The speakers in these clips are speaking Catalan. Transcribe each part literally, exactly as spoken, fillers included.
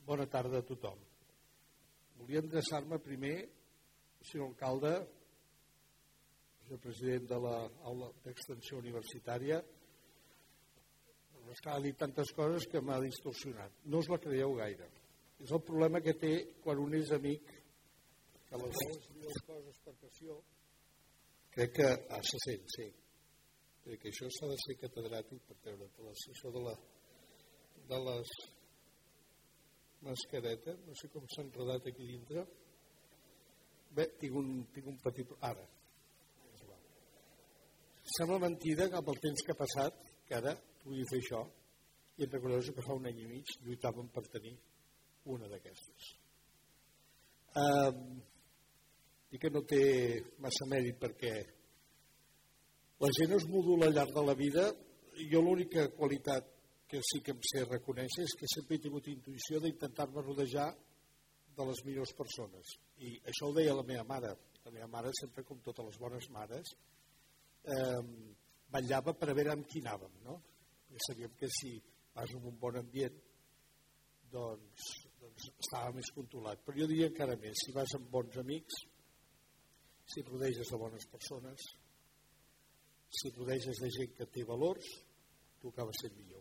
Bona tarda a tothom. Volia endreçar-me primer, senyor alcalde, senyor president de l'Aula d'Extensió Universitària, m'està dit tantes coses que m'ha distorsionat. No us la creieu gaire. És el problema que té quan un és amic, que aleshores diu les coses per passió. Crec que ah, se sent, sí. Crec que això s'ha de ser catedràtic per treure això de, la, de les mascaretes. No sé com s'ha enredat aquí dintre. Bé, tinc un, tinc un petit... Ara. Sembla mentida que amb el temps que ha passat, que ara pugui fer això, i em recordeu que fa un any i mig lluitàvem per tenir una d'aquestes. Um, i que no té massa mèrit perquè la gent es modula al llarg de la vida. Jo l'única qualitat que sí que em sé reconèixer és que sempre he tingut intuïció d'intentar-me rodejar de les millors persones. I això ho deia la meva mare. La meva mare, sempre com totes les bones mares, eh, vetllava per a veure amb qui anàvem, no? Perquè sabíem que si vas en un bon ambient, doncs, doncs estava més controlat. Però jo diria encara més, si vas amb bons amics, si et rodeges de bones persones, si et rodeges de gent que té valors, tu acabes sent millor.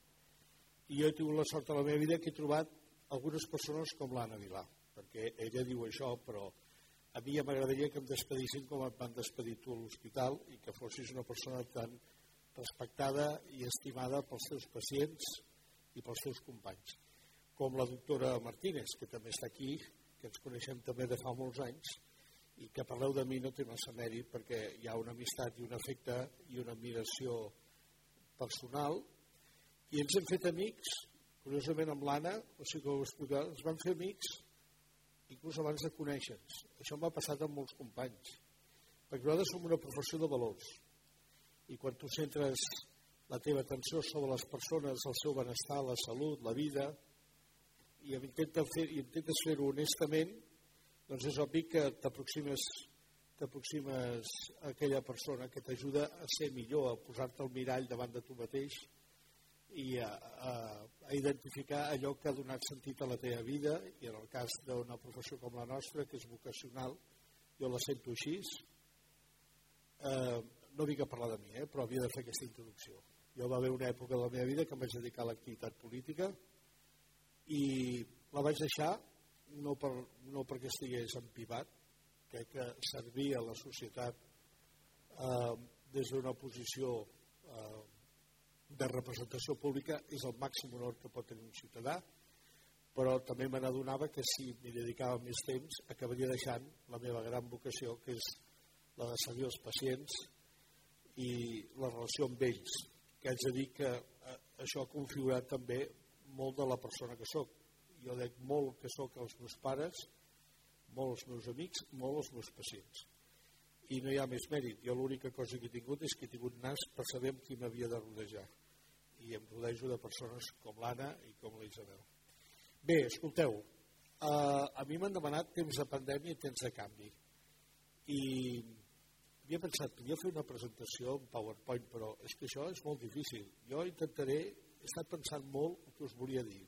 I jo he tingut la sort a la meva vida que he trobat algunes persones com l'Anna Vilà, perquè ella diu això, però a mi m'agradaria que em despedissin com et van despedir tu a l'hospital i que fossis una persona tan respectada i estimada pels teus pacients i pels teus companys. Com la doctora Martínez, que també està aquí, que ens coneixem també de fa molts anys, i que parleu de mi no té massa mèrit perquè hi ha una amistat i un afecte i una admiració personal, i ens hem fet amics, curiosament amb l'Anna, o sigui que ho explicar, ens vam fer amics inclús abans de conèixer-nos. Això m'ha passat amb molts companys, perquè nosaltres som una professió de valors, i quan tu centres la teva atenció sobre les persones, el seu benestar, la salut, la vida, i intentes fer, i intentes fer-ho honestament, doncs és obvi que t'aproximes, t'aproximes a aquella persona que t'ajuda a ser millor, a posar-te el mirall davant de tu mateix i a, a, a identificar allò que ha donat sentit a la teva vida, i en el cas d'una professió com la nostra, que és vocacional, jo la sento així. Eh, no vinc a parlar de mi, eh, però havia de fer aquesta introducció. Jo va haver una època de la meva vida que em vaig dedicar a l'activitat política i la vaig deixar no, per, no perquè estigués empivat, crec que servir a la societat eh, des d'una posició eh, de representació pública és el màxim honor que pot tenir un ciutadà, però també me n'adonava que si m'hi dedicava més temps acabaria deixant la meva gran vocació, que és la de servir els pacients i la relació amb ells, que haig de dir que eh, això ha configurat també molt de la persona que sóc. Jo dec molt que sóc els meus pares, molt els meus amics, molt els meus pacients. I no hi ha més mèrit. Jo l'única cosa que he tingut és que he tingut nas per saber amb qui m'havia de rodejar. I em rodejo de persones com l'Anna i com la Isabel. Bé, escolteu, eh, a mi m'han demanat temps de pandèmia i temps de canvi. I havia pensat, podria fer una presentació en PowerPoint, però és que això és molt difícil. Jo intentaré, he estat pensant molt el que us volia dir.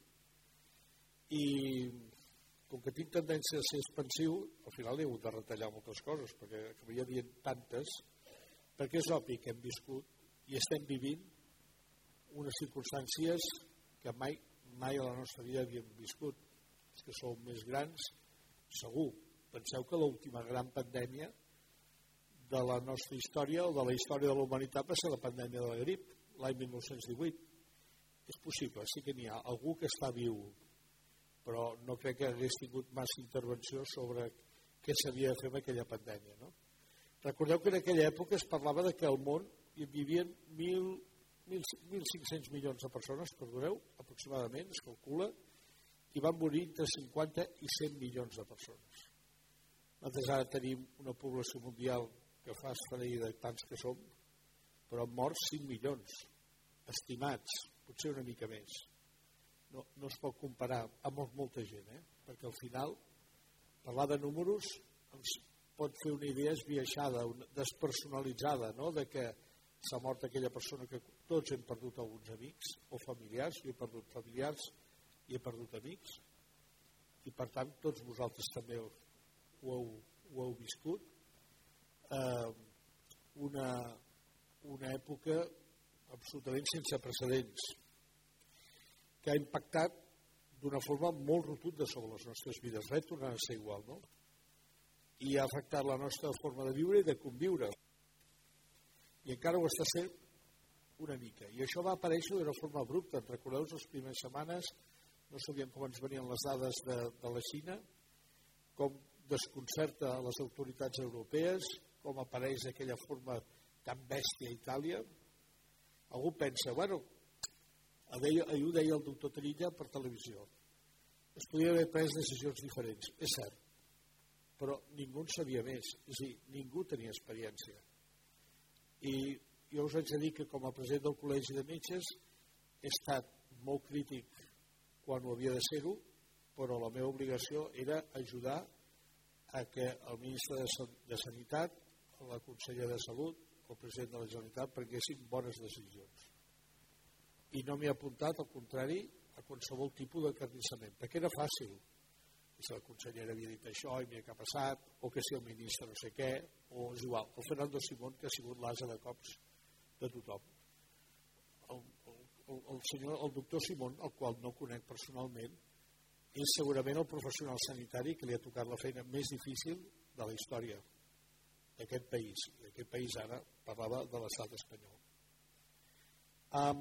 I com que tinc tendència a ser expansiu, al final he hagut de retallar moltes coses, perquè acabaria dient tantes, perquè és obvi que hem viscut i estem vivint unes circumstàncies que mai, mai a la nostra vida havíem viscut. Els que sou més grans, segur. Penseu que l'última gran pandèmia de la nostra història o de la història de la humanitat va ser la pandèmia de la grip, l'any dinou divuit. És possible, sí que n'hi ha algú que està viu, però no crec que hagués tingut massa intervenció sobre què s'havia de fer amb aquella pandèmia. No? Recordeu que en aquella època es parlava de que al món hi vivien mil cinc-cents milions de persones, perdoneu, aproximadament, es calcula, i van morir entre cinquanta i cent milions de persones. Nosaltres ara tenim una població mundial que fa esfereir de tants que som, però han mort cinc milions, estimats, potser una mica més. No, no es pot comparar amb molta gent, eh? Perquè al final parlar de números ens pot fer una idea esbiaixada, despersonalitzada, no? De que s'ha mort aquella persona que tots hem perdut alguns amics o familiars, jo he perdut familiars i he perdut amics, i per tant tots vosaltres també ho heu, ho heu viscut. Eh, una, una època absolutament sense precedents que ha impactat d'una forma molt rotunda sobre les nostres vides. Res tornarà a ser igual, no? I ha afectat la nostra forma de viure i de conviure. I encara ho està sent una mica. I això va aparèixer d'una forma abrupta. Recordeu, les primeres setmanes no sabíem com ens venien les dades de, de la Xina, com desconcerta a les autoritats europees, com apareix aquella forma tan bèstia a Itàlia. Algú pensa, bueno, ahir ho deia el doctor Trilla per televisió, es podia haver pres decisions diferents, és cert, però ningú en sabia més, és a dir, ningú tenia experiència. I jo us haig de dir que com a president del Col·legi de Metges he estat molt crític quan ho havia de ser-ho, però la meva obligació era ajudar a que el ministre de Sanitat, la consellera de Salut, el president de la Generalitat prenguessin bones decisions. I no m'hi ha apuntat, al contrari, a qualsevol tipus de carnissament, perquè era fàcil. Si la consellera havia dit això i mira què ha passat, o que si el ministre no sé què, o és igual, el Fernando Simón, que ha sigut l'ase de cops de tothom. El, el, el, senyor, el doctor Simón, el qual no conec personalment, és segurament el professional sanitari que li ha tocat la feina més difícil de la història d'aquest país. I aquest país ara parlava de l'estat espanyol. Um,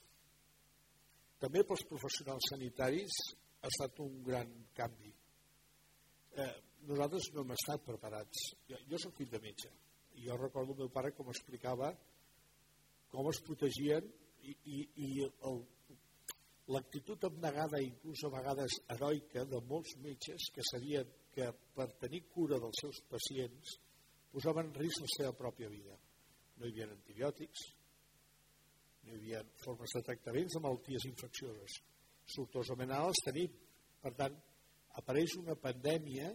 també pels professionals sanitaris ha estat un gran canvi. Eh, nosaltres no hem estat preparats. Jo, jo soc fill de metge i jo recordo el meu pare com explicava com es protegien i, i, i el, l'actitud abnegada, inclús a vegades heroica, de molts metges que sabien que per tenir cura dels seus pacients posaven en risc la seva pròpia vida. No hi havia antibiòtics, no hi havia formes de tractaments de malalties infeccioses. Sortosament ara els tenim. Per tant, apareix una pandèmia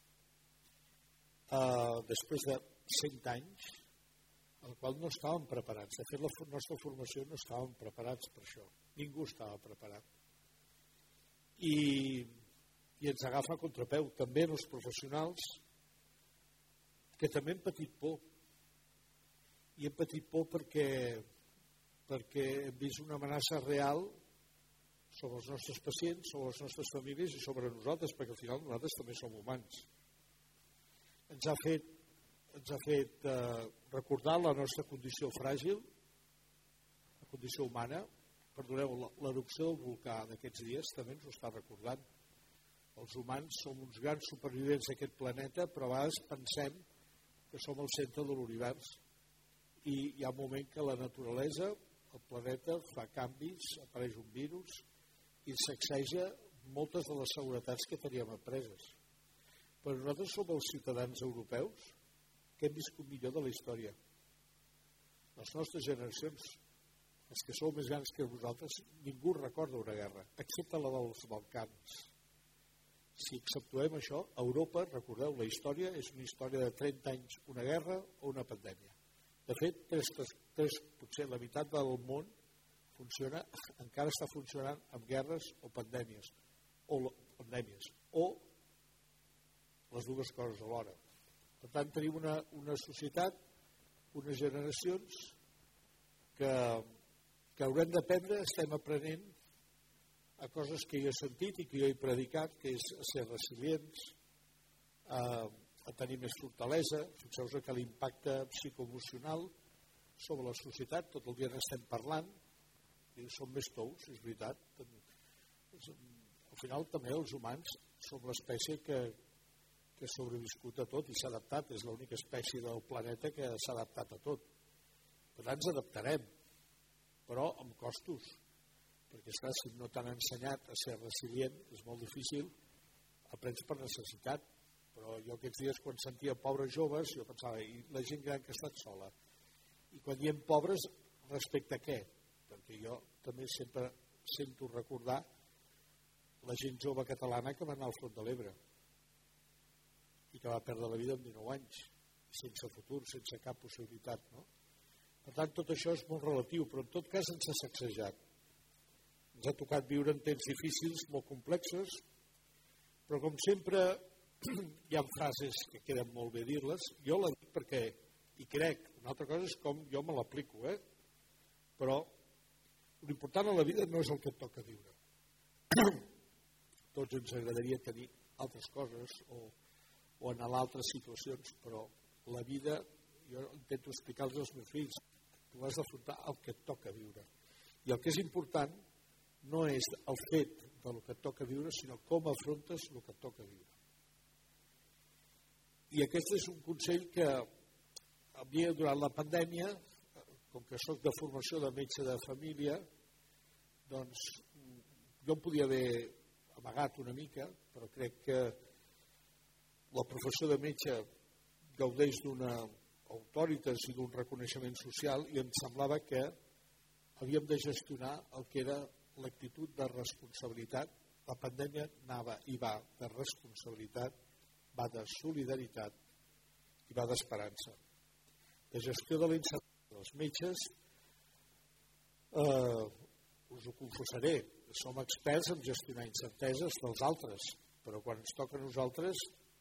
eh, després de cent anys a la qual no estàvem preparats. De fet, la nostra formació no estàvem preparats per això. Ningú estava preparat. I, i ens agafa a contrapeu. També els professionals que també hem patit por. I hem patit por perquè, perquè hem vist una amenaça real sobre els nostres pacients, sobre les nostres famílies i sobre nosaltres, perquè al final nosaltres també som humans. Ens ha fet, ens ha fet eh, recordar la nostra condició fràgil, la condició humana. Perdoneu, l'erupció del volcà d'aquests dies també ens ho està recordant. Els humans som uns grans supervivents d'aquest planeta, però a vegades pensem que som el centre de l'univers. I hi ha un moment que la naturalesa, el planeta, fa canvis, apareix un virus i sacseja moltes de les seguretats que teníem apreses. Però nosaltres som els ciutadans europeus que hem viscut millor de la història. Les nostres generacions, els que sou més grans que vosaltres, ningú recorda una guerra, excepte la dels Balcans. Si exceptuem això, Europa, recordeu, la història és una història de trenta anys, una guerra o una pandèmia. De fet, tres, tres, potser la meitat del món funciona, encara està funcionant amb guerres o pandèmies, o pandèmies, o les dues coses alhora. Per tant, tenim una, una societat, unes generacions que, que haurem d'aprendre, estem aprenent a coses que jo he sentit i que jo he predicat, que és a ser resilients, a, a tenir més fortalesa. Fixeu-vos que l'impacte psicoemocional sobre la societat, tot el dia n'estem parlant, i som més tous, és veritat. Al final també els humans som l'espècie que, que ha sobreviscut a tot i s'ha adaptat, és l'única espècie del planeta que s'ha adaptat a tot. Per tant, ens adaptarem, però amb costos, perquè esclar, si no t'han ensenyat a ser resilient, és molt difícil, aprens per necessitat. Però jo aquests dies, quan sentia pobres joves, jo pensava, i la gent gran que ha estat sola? I quan diem pobres, respecte a què? Perquè jo també sempre sento recordar la gent jove catalana que va anar al front de l'Ebre i que va perdre la vida amb dinou anys, sense futur, sense cap possibilitat. No? Per tant, tot això és molt relatiu, però en tot cas ens ha sacsejat. Ens ha tocat viure en temps difícils, molt complexos, Però com sempre hi ha frases que queden molt bé dir-les, jo la dic perquè hi crec. Una altra cosa és com jo me l'aplico, eh? Però l'important a la vida no és el que et toca viure. Tots ens agradaria tenir altres coses o, o anhelar altres situacions, però la vida, jo intento explicar-los als meus fills, tu has d'afrontar el que et toca viure. I el que és important no és el fet del que et toca viure, sinó com afrontes el que et toca viure. I aquest és un consell que a mi durant la pandèmia, com que soc de formació de metge de família, doncs jo em podia haver amagat una mica, però crec que la professió de metge gaudeix d'una autoritas i d'un reconeixement social i em semblava que havíem de gestionar el que era l'actitud de responsabilitat. La pandèmia anava i va de responsabilitat, va de solidaritat i va d'esperança. De gestió de l'incertesa dels metges, eh, us ho confessaré, som experts en gestionar incerteses dels altres, però quan ens toca a nosaltres,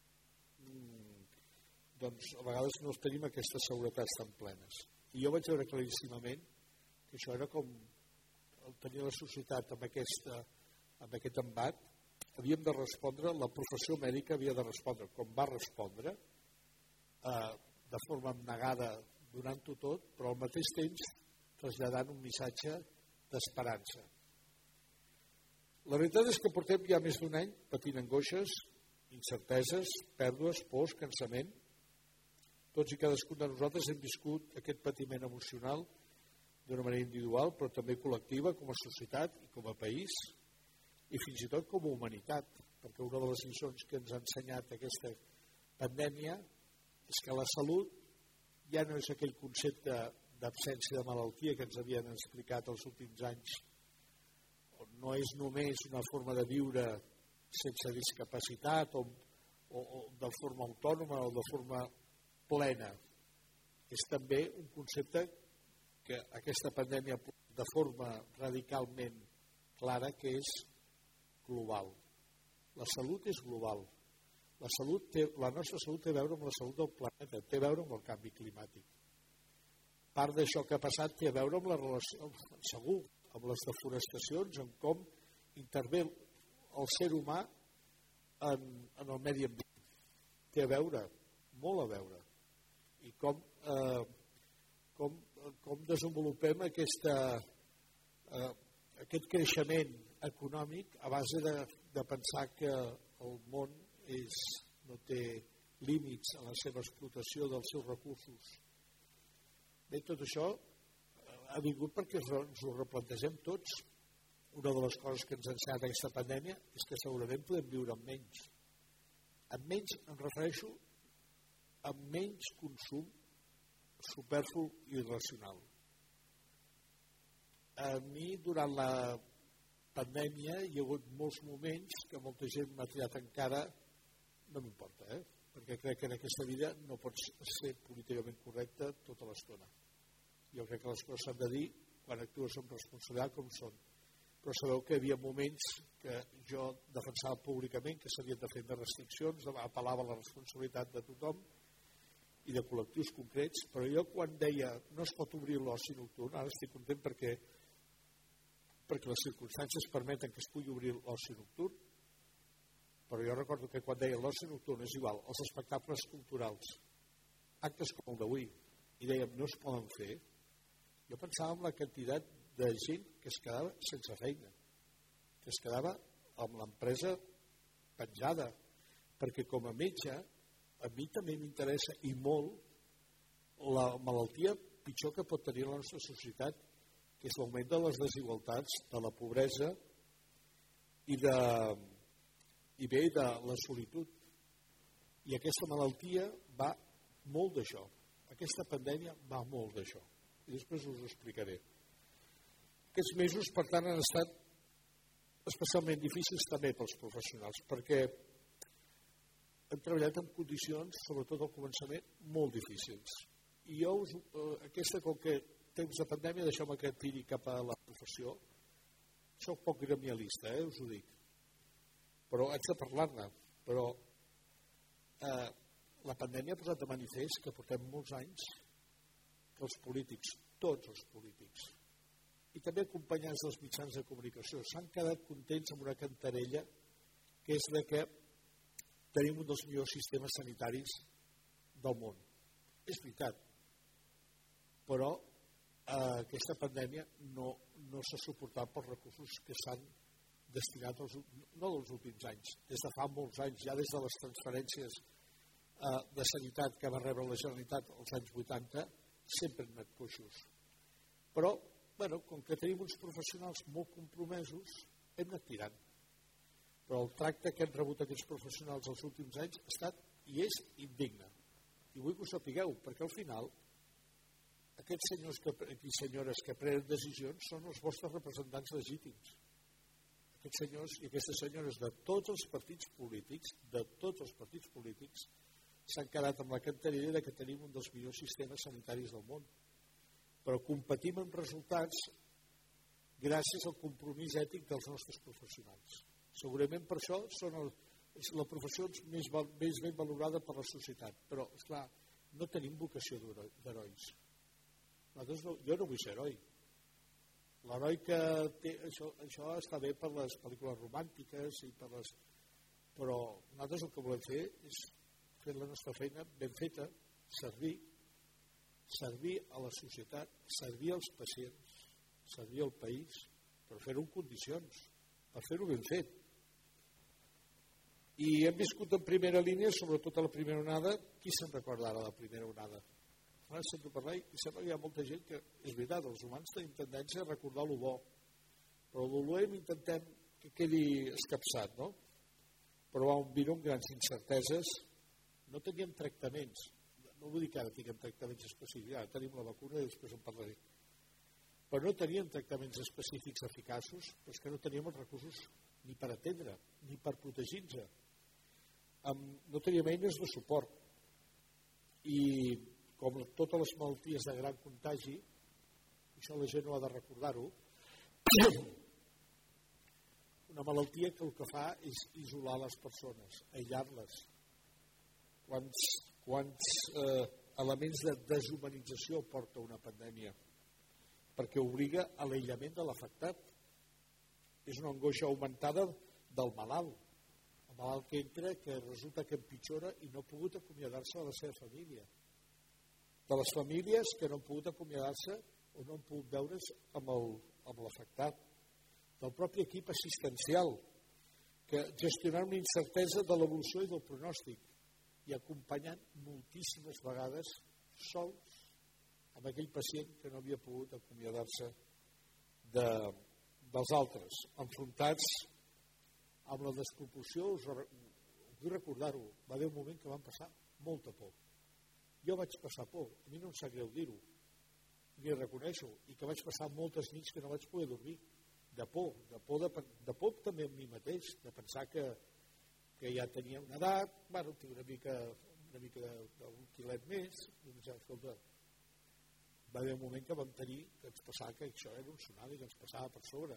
doncs a vegades no tenim aquestes seguretats tan plenes. I jo vaig veure claríssimament que això era com tenir la societat amb, aquesta, amb aquest embat. Havíem de respondre, la professió mèdica havia de respondre com va respondre, eh, de forma abnegada, donant-ho tot, però al mateix temps traslladant un missatge d'esperança. La veritat és que portem ja més d'un any patint angoixes, incerteses, pèrdues, pors, cansament. Tots i cadascun de nosaltres hem viscut aquest patiment emocional d'una manera individual, però també col·lectiva, com a societat i com a país, i fins i tot com a humanitat, perquè una de les lliçons que ens ha ensenyat aquesta pandèmia és que la salut ja no és aquell concepte d'absència de malaltia que ens havien explicat els últims anys, no és només una forma de viure sense discapacitat o, o, o de forma autònoma o de forma plena. És també un concepte que aquesta pandèmia de forma radicalment clara que és global. La salut és global. La, salut té, la nostra salut té a veure amb la salut del planeta, té a veure amb el canvi climàtic. Part d'això que ha passat té a veure amb la relació, segur, amb les deforestacions, amb com intervé el ser humà en, en el medi ambient. Té a veure, molt a veure. I com, eh, com, com desenvolupem aquesta, eh, aquest creixement econòmic a base de, de pensar que el món és, no té límits en la seva explotació dels seus recursos. Bé, tot això ha vingut perquè ens ho replantegem tots. Una de les coses que ens ha ensenyat aquesta pandèmia és que segurament podem viure amb menys. Amb menys em refereixo a menys consum superflu i irracional. A mi, durant la pandèmia, hi ha hagut molts moments que molta gent m'ha triat encara, no m'importa, eh? Perquè crec que en aquesta vida no pots ser políticament correcte tota l'estona. Jo crec que les coses s'han de dir quan actues amb responsabilitat com són. Però sabeu que hi havia moments que jo defensava públicament que s'havien de fer més restriccions, apel·lava a la responsabilitat de tothom i de col·lectius concrets, però jo quan deia no es pot obrir l'oci nocturn, ara estic content perquè, perquè les circumstàncies permeten que es pugui obrir l'oci nocturn, però jo recordo que quan deia l'oci nocturn és igual, els espectacles culturals, actes com el d'avui, i dèiem no es poden fer, jo pensava en la quantitat de gent que es quedava sense feina, que es quedava amb l'empresa penjada, perquè com a metge a mi també m'interessa i molt la malaltia pitjor que pot tenir la nostra societat, que és l'augment de les desigualtats, de la pobresa i, de, i bé de la solitud. I aquesta malaltia va molt d'això. Aquesta pandèmia va molt d'això. I després us ho explicaré. Aquests mesos, per tant, han estat especialment difícils també pels professionals, perquè hem treballat en condicions, sobretot al començament, molt difícils. I jo, us, eh, aquesta, com que temps de pandèmia, deixeu-me que tiri cap a la professió, soc poc gremialista, eh, us ho dic. però haig de parlar-ne. Però eh, la pandèmia ha posat de manifest que portem molts anys que els polítics, tots els polítics, i també acompanyats dels mitjans de comunicació, s'han quedat contents amb una cantarella que és de que tenim un dels millors sistemes sanitaris del món. És veritat, però eh, aquesta pandèmia no, no s'ha suportat pels recursos que s'han destinat, als, no dels últims anys, des de fa molts anys, ja des de les transferències eh, de sanitat que va rebre la Generalitat als anys vuitanta, sempre han anat coixos. Però, bueno, com que tenim uns professionals molt compromesos, hem anat tirant. Però el tracte que han rebut aquests professionals els últims anys ha estat i és indigne. I vull que ho sapigueu, perquè al final aquests senyors que, i senyores que prenen decisions són els vostres representants legítims. Aquests senyors i aquestes senyores de tots els partits polítics, de tots els partits polítics, s'han quedat amb la cantarella que tenim un dels millors sistemes sanitaris del món. Però competim amb resultats gràcies al compromís ètic dels nostres professionals. Segurament per això són el, és la professió més, més ben valorada per la societat. Però, esclar, no tenim vocació d'herois. No, jo no vull ser heroi. L'heroi que té... Això, això està bé per les pel·lícules romàntiques, i per les, però nosaltres el que volem fer és fer la nostra feina ben feta, servir, servir a la societat, servir als pacients, servir al país, per fer-ho en condicions, per fer-ho ben fet. I hem viscut en primera línia, sobretot a la primera onada. Qui se'n recorda ara de la primera onada? Ara sento parlar i sembla que hi ha molta gent que, és veritat, els humans tenim tendència a recordar el bo, però el dolent intentem que quedi escapçat, no? Però va un virus amb grans incerteses. No teníem tractaments, no vull dir que ara tinguem tractaments específics, ara tenim la vacuna i després en parlaré, però no teníem tractaments específics eficaços, però és que no teníem els recursos ni per atendre, ni per protegir-nos. No teníem eines de suport. I com totes les malalties de gran contagi, això la gent no ha de recordar-ho, una malaltia que el que fa és isolar les persones, aïllar-les. Quants, quants eh, elements de deshumanització porta una pandèmia? Perquè obliga a l'aïllament de l'afectat. És una angoixa augmentada del malalt. El malalt que entra, que resulta que empitjora i no ha pogut acomiadar-se de la seva família. De les famílies que no han pogut acomiadar-se o no han pogut veure's amb, el, amb l'afectat. Del propi equip assistencial, que gestionar una incertesa de l'evolució i del pronòstic i acompanyant moltíssimes vegades sols amb aquell pacient que no havia pogut acomiadar-se de, dels altres, enfrontats amb la desproporció. Us vull recordar-ho, va haver un moment que vam passar molta por. Jo vaig passar por, a mi no em sap greu dir-ho, ni reconeixo, i que vaig passar moltes nits que no vaig poder dormir, de por, de por, de, de por també amb mi mateix, de pensar que, que ja tenia una edat, bueno, tinc una mica, una mica d'un quilet més, i ja, escolta, va haver un moment que vam tenir que ens passava que això era un tsunami que ens passava per sobre.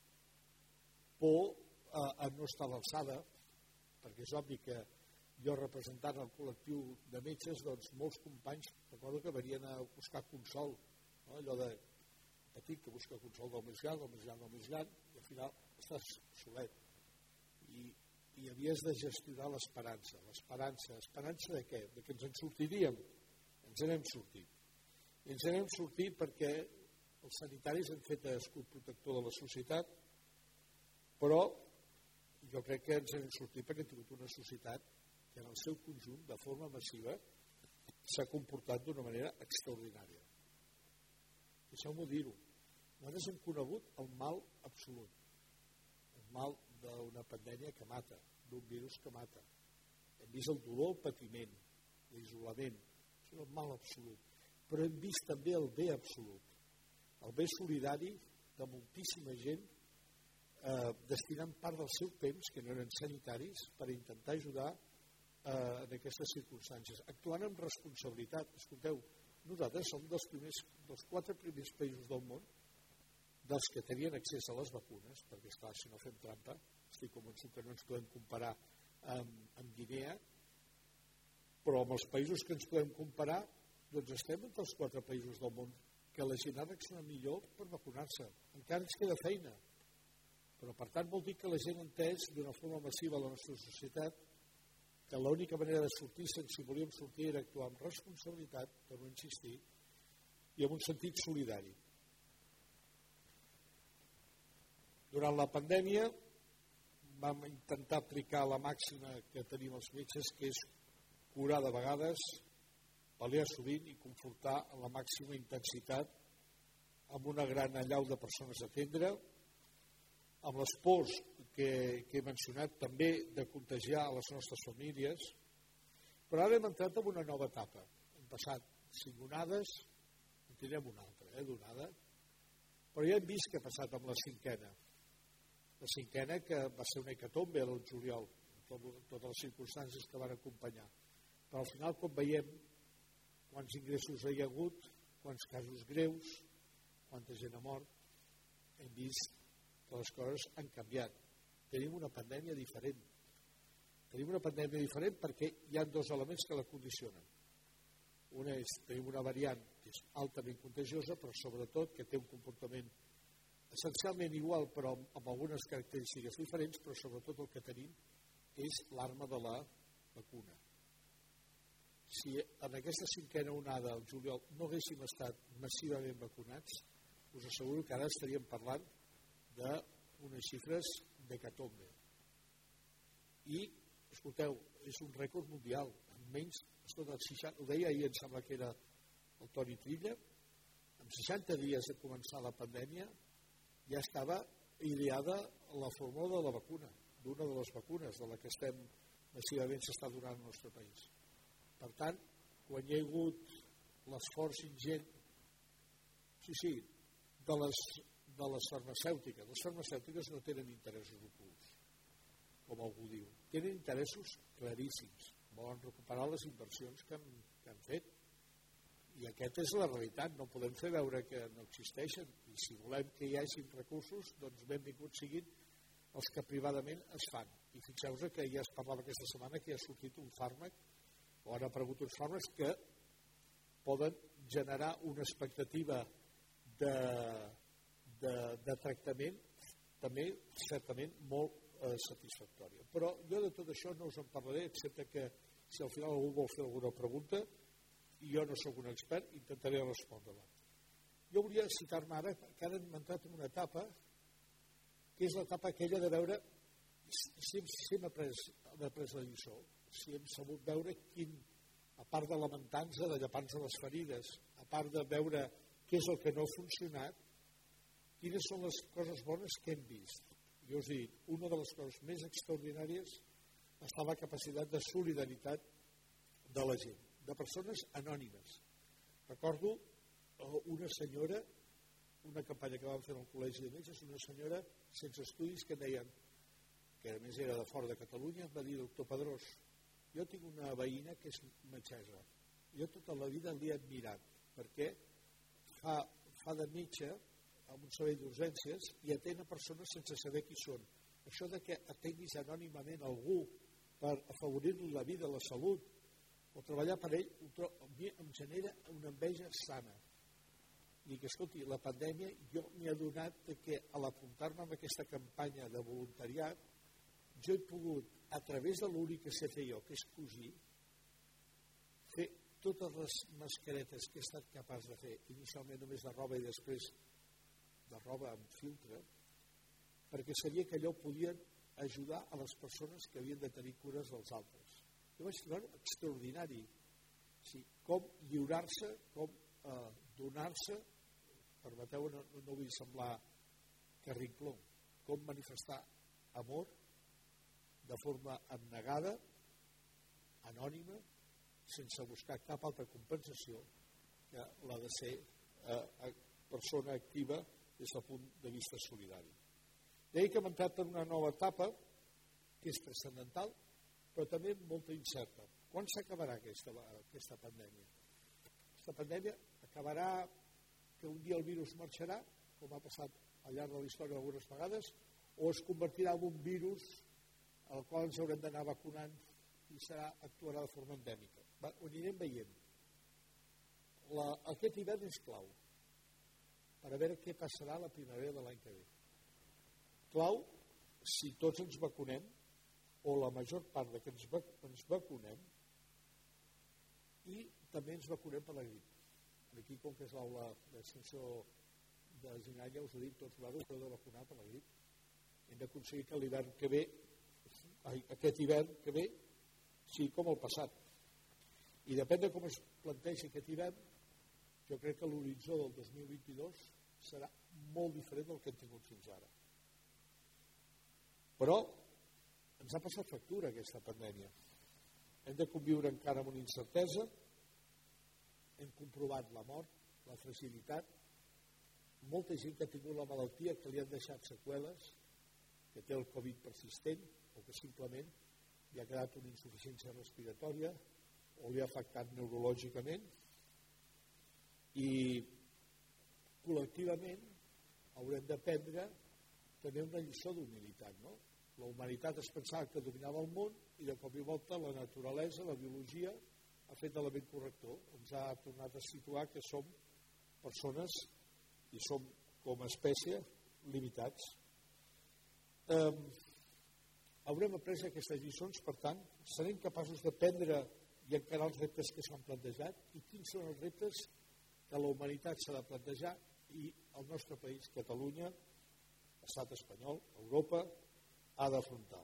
Por a, a no estar a l'alçada, perquè és obvi que jo representant el col·lectiu de metges, doncs molts companys recordo que venien a buscar consol, no? Allò de petit que busca consol del més gran, del més gran, del més gran, i al final estàs solet. I, i havies de gestionar l'esperança. L'esperança, esperança de què? De que ens en sortiríem. Ens n'hem sortit. I ens n'hem sortit perquè els sanitaris han fet escut protector de la societat, però jo crec que ens n'hem sortit perquè hem tingut una societat que en el seu conjunt, de forma massiva, s'ha comportat d'una manera extraordinària. Deixeu-m'ho dir-ho. Nosaltres hem conegut el mal absolut, el mal d'una pandèmia que mata, d'un virus que mata. Hem vist el dolor, el patiment, l'isolament, això és el mal absolut. Però hem vist també el bé absolut, el bé solidari de moltíssima gent eh, destinant part del seu temps, que no eren sanitaris, per intentar ajudar eh, en aquestes circumstàncies, actuant amb responsabilitat. Escolteu, nosaltres som dels, primers, dels quatre primers països del món dels que tenien accés a les vacunes, perquè, esclar, si no fem trampa, estic convençut que no ens podem comparar amb, amb Guinea, però amb els països que ens podem comparar, doncs estem entre els quatre països del món que la gent ha reaccionat millor per vacunar-se. Encara ens queda feina, però per tant vol dir que la gent ha entès d'una forma massiva a la nostra societat que l'única manera de sortir-se'n, si volíem sortir, era actuar amb responsabilitat, per no insistir, i amb un sentit solidari. Durant la pandèmia vam intentar aplicar la màxima que tenim els metges, que és curar de vegades, pal·liar sovint i confortar en la màxima intensitat amb una gran allau de persones a atendre, amb les pors que, que he mencionat també de contagiar a les nostres famílies, però ara hem entrat en una nova etapa. Hem passat cinc onades, en tindrem una altra, eh, d'onada, però ja hem vist què ha passat amb la cinquena. La cinquena que va ser una hecatombe al juliol, amb totes les circumstàncies que van acompanyar. Però al final, com veiem, quants ingressos hi ha hagut, quants casos greus, quanta gent ha mort, hem vist que les coses han canviat. Tenim una pandèmia diferent. Tenim una pandèmia diferent perquè hi ha dos elements que la condicionen. Una és, tenim una variant que és altament contagiosa, però sobretot que té un comportament essencialment igual, però amb algunes característiques diferents, però sobretot el que tenim és l'arma de la vacuna. Si en aquesta cinquena onada al juliol no haguéssim estat massivament vacunats, us asseguro que ara estaríem parlant d'unes xifres d'hecatombe. I, escolteu, és un rècord mundial. En menys, escolta, seixanta, ho deia ahir, em sembla que era el Toni Trilla, en seixanta dies de començar la pandèmia ja estava ideada la fórmula de la vacuna, d'una de les vacunes de la que estem massivament s'està donant al nostre país. Per tant, quan hi ha hagut l'esforç ingent, sí, sí, de les, de les farmacèutiques, les farmacèutiques no tenen interessos ocults, com algú diu, tenen interessos claríssims, volen recuperar les inversions que han, que han fet, i aquesta és la realitat, no podem fer veure que no existeixen, i si volem que hi hagi recursos, doncs benvinguts siguin els que privadament es fan. I fixeu-vos que ja es parlava aquesta setmana que ja ha sortit un fàrmac, o han aparegut uns fàrmacs que poden generar una expectativa de, de, de tractament també certament molt eh, satisfactòria. Però jo de tot això no us en parlaré, excepte que si al final algú vol fer alguna pregunta, i jo no sóc un expert, intentaré respondre-la. Jo volia citar-me ara que ara hem entrat en una etapa que és l'etapa aquella de veure si hem, si hem après, après la lliçó, si hem sabut veure quin, a part de lamentar-nos, de llepar-nos les ferides, a part de veure què és el que no ha funcionat, quines són les coses bones que hem vist. Jo us dic, una de les coses més extraordinàries està la capacitat de solidaritat de la gent, de persones anònimes. Recordo una senyora, una campanya que vam fer al Col·legi de Metges, una senyora sense estudis que deien, que a més era de fora de Catalunya, em va dir, doctor Pedrós, jo tinc una veïna que és metgessa. Jo tota la vida l'he admirat, perquè fa, fa de metge amb un servei d'urgències i atén a persones sense saber qui són. Això de que atenguis anònimament algú per afavorir-li la vida, la salut, o treballar per ell, a mi em genera una enveja sana. I que, escolti, la pandèmia jo m'he adonat que a l'apuntar-me en aquesta campanya de voluntariat jo he pogut, a través de l'únic que sé fer jo, que és cosir, fer totes les mascaretes que he estat capaç de fer, inicialment només de roba i després de roba amb filtre, perquè sabia que allò podien ajudar a les persones que havien de tenir cures dels altres. Jo vaig trobar extraordinari. Sí, com lliurar-se, com eh, donar-se, permeteu, no, no vull semblar carrincló, com manifestar amor de forma abnegada, anònima, sense buscar cap altra compensació que la de ser eh, persona activa des del punt de vista solidari. Deia que hem entrat en una nova etapa que és transcendental, però també molta incerta. Quan s'acabarà aquesta, aquesta pandèmia? Aquesta pandèmia acabarà que un dia el virus marxarà, com ha passat al llarg de la història algunes vegades, o es convertirà en un virus al qual ens haurem d'anar vacunant i serà, actuarà de forma endèmica. Va, ho anirem veient. La, aquest hivern és clau per a veure què passarà la primavera de l'any que ve. Clau si tots ens vacunem, o la major part de que ens, vac ens vacunem, i també ens vacunem per la grip. Aquí, com que és l'aula d'extensió de Ginyà, ja us ho dic, tots vosaltres heu de vacunar per la grip. Hem d'aconseguir que l'hivern que ve, aquest hivern que ve, sigui com el passat. I depèn de com es plantegi aquest hivern, jo crec que l'horitzó del dos mil vint-i-dos serà molt diferent del que hem tingut fins ara. Però ens ha passat factura aquesta pandèmia. Hem de conviure encara amb una incertesa, hem comprovat la mort, la fragilitat, molta gent que ha tingut la malaltia que li han deixat seqüeles, que té el Covid persistent o que simplement li ha quedat una insuficiència respiratòria o li ha afectat neurològicament, i col·lectivament haurem d'aprendre també una lliçó d'humilitat, no? La humanitat es pensava que dominava el món i de cop i volta la naturalesa, la biologia, ha fet l'element corrector. Ens ha tornat a situar que som persones i som com a espècie limitats. Eh, haurem après aquestes lliçons, per tant, serem capaços d'aprendre i encarar els reptes que s'han plantejat i quins són els reptes que la humanitat s'ha de plantejar i el nostre país, Catalunya, l'estat espanyol, Europa, ha d'afrontar.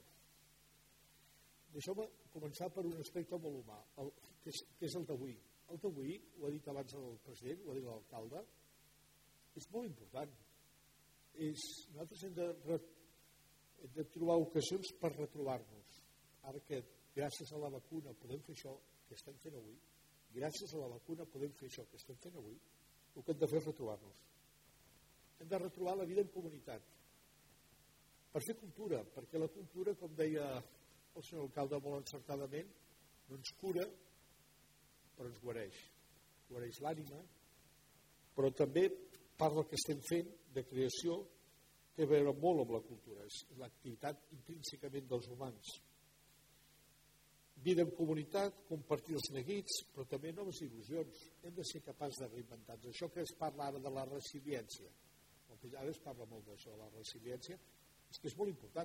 Deixeu-me començar per un aspecte molt humà, el, que, és, que és el d'avui. El d'avui, ho ha dit abans el president, ho ha dit l'alcalde, és molt important. És, nosaltres hem de, hem de trobar ocasions per retrobar-nos. Ara que gràcies a la vacuna podem fer això que estem fent avui, gràcies a la vacuna podem fer això que estem fent avui, el que hem de fer és retrobar-nos. Hem de retrobar la vida en comunitat. Per fer cultura, perquè la cultura, com deia el senyor alcalde molt encertadament, no ens cura, però ens guareix. Guareix l'ànima, però també part del que estem fent de creació té a veure molt amb la cultura. És l'activitat intrínsecament dels humans. Vida en comunitat, compartir els neguits, però també noves il·lusions. Hem de ser capaços de reinventar-nos. Això que es parla ara de la resiliència, ara es parla molt d'això, de la resiliència, és que és molt important.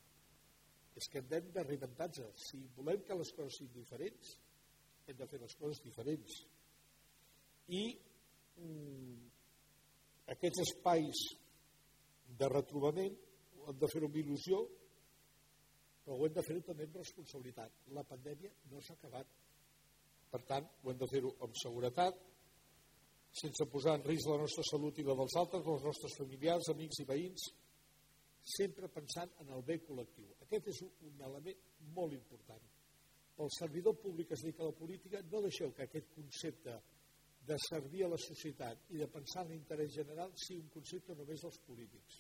És que hem de reinventar-nos. Si volem que les coses siguin diferents, hem de fer les coses diferents. I mm, aquests espais de retrobament hem de fer-ho amb il·lusió, però ho hem de fer-ho també amb responsabilitat. La pandèmia no s'ha acabat. Per tant, ho hem de fer-ho amb seguretat, sense posar en risc la nostra salut i la dels altres, els nostres familiars, amics i veïns, sempre pensant en el bé col·lectiu. Aquest és un element molt important. Pel servidor públic que es dedica a la política, no deixeu que aquest concepte de servir a la societat i de pensar en l'interès general sigui un concepte només dels polítics.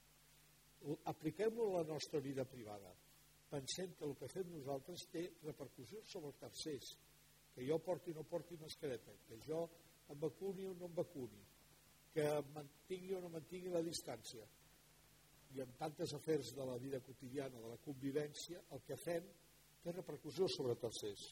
Apliquem-lo a la nostra vida privada. Pensem que el que fem nosaltres té repercussions sobre els tercers, que jo porti o no porti mascareta, que jo em vacuni o no em vacuni, que mantingui o no mantingui la distància. I en tantes afers de la vida quotidiana, de la convivència, el que fem té repercussió sobre tercers.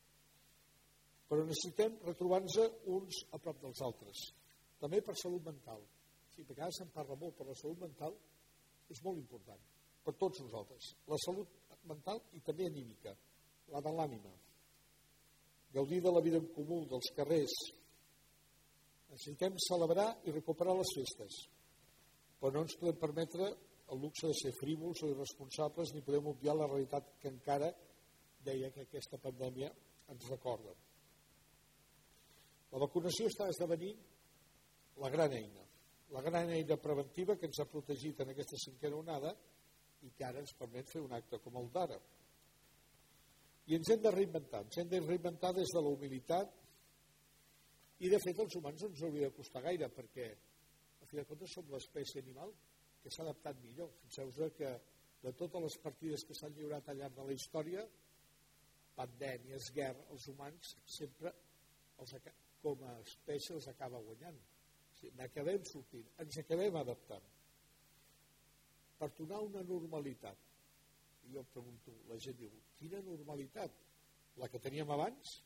Però necessitem retrobar-nos uns a prop dels altres. També per salut mental. Sí, perquè ara se'n parla molt, però la salut mental és molt important per tots nosaltres. La salut mental i també anímica, la de l'ànima. Gaudir de la vida en comú, dels carrers. Necessitem celebrar i recuperar les festes, però no ens podem permetre el luxe de ser frívols o irresponsables ni podem obviar la realitat que encara deia que aquesta pandèmia ens recorda. La vacunació està esdevenint la gran eina, la gran eina preventiva que ens ha protegit en aquesta cinquena onada i que ara ens permet fer un acte com el d'ara. I ens hem de reinventar, ens hem de reinventar des de la humilitat i de fet els humans no ens hauria de costar gaire perquè a fi de comptes som l'espècie animal que s'ha adaptat millor. Fixeu-vos que de totes les partides que s'han lliurat al llarg de la història, pandèmies, guerra, els humans sempre els, com a espècie els acaba guanyant. O sigui, n'acabem sortint, ens acabem adaptant. per tornar a una normalitat. I jo pregunto, la gent diu, quina normalitat? La que teníem abans?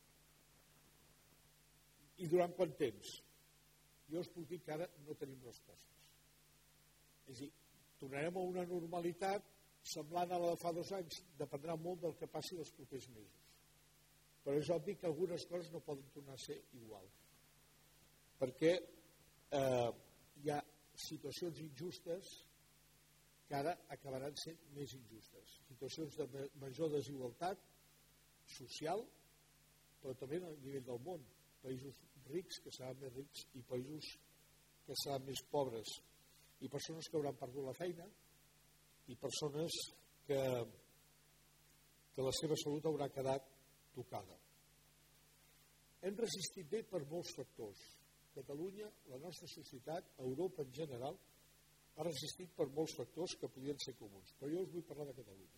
I durant quant temps? Jo us puc dir que ara no tenim respostes. És a dir, tornarem a una normalitat semblant a la de fa dos anys, dependrà molt del que passi els propers mesos. Però és obvi que algunes coses no poden tornar a ser igual. Perquè eh, hi ha situacions injustes que ara acabaran sent més injustes. Situacions de major desigualtat social, però també a nivell del món. Països rics que seran més rics i països que seran més pobres. I persones que hauran perdut la feina i persones que, que la seva salut haurà quedat tocada. Hem resistit bé per molts factors. Catalunya, la nostra societat, Europa en general, ha resistit per molts factors que podien ser comuns. Però jo us vull parlar de Catalunya.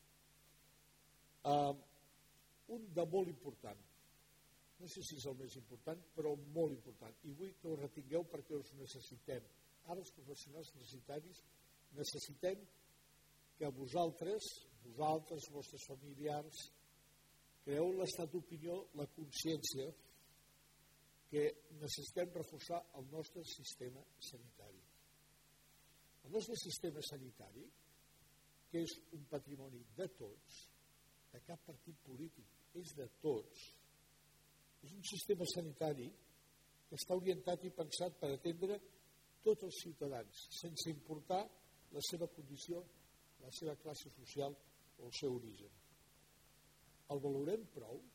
Uh, un de molt important, no sé si és el més important, però molt important, i vull que ho retingueu perquè us necessitem. Ara els professionals necessitaris necessitem que vosaltres, vosaltres, vostres familiars, creeu l'estat d'opinió, la consciència, que necessitem reforçar el nostre sistema sanitari. El nostre sistema sanitari, que és un patrimoni de tots, de cap partit polític, és de tots, és un sistema sanitari que està orientat i pensat per atendre tots els ciutadans, sense importar la seva condició, la seva classe social o el seu origen. El valorem prou?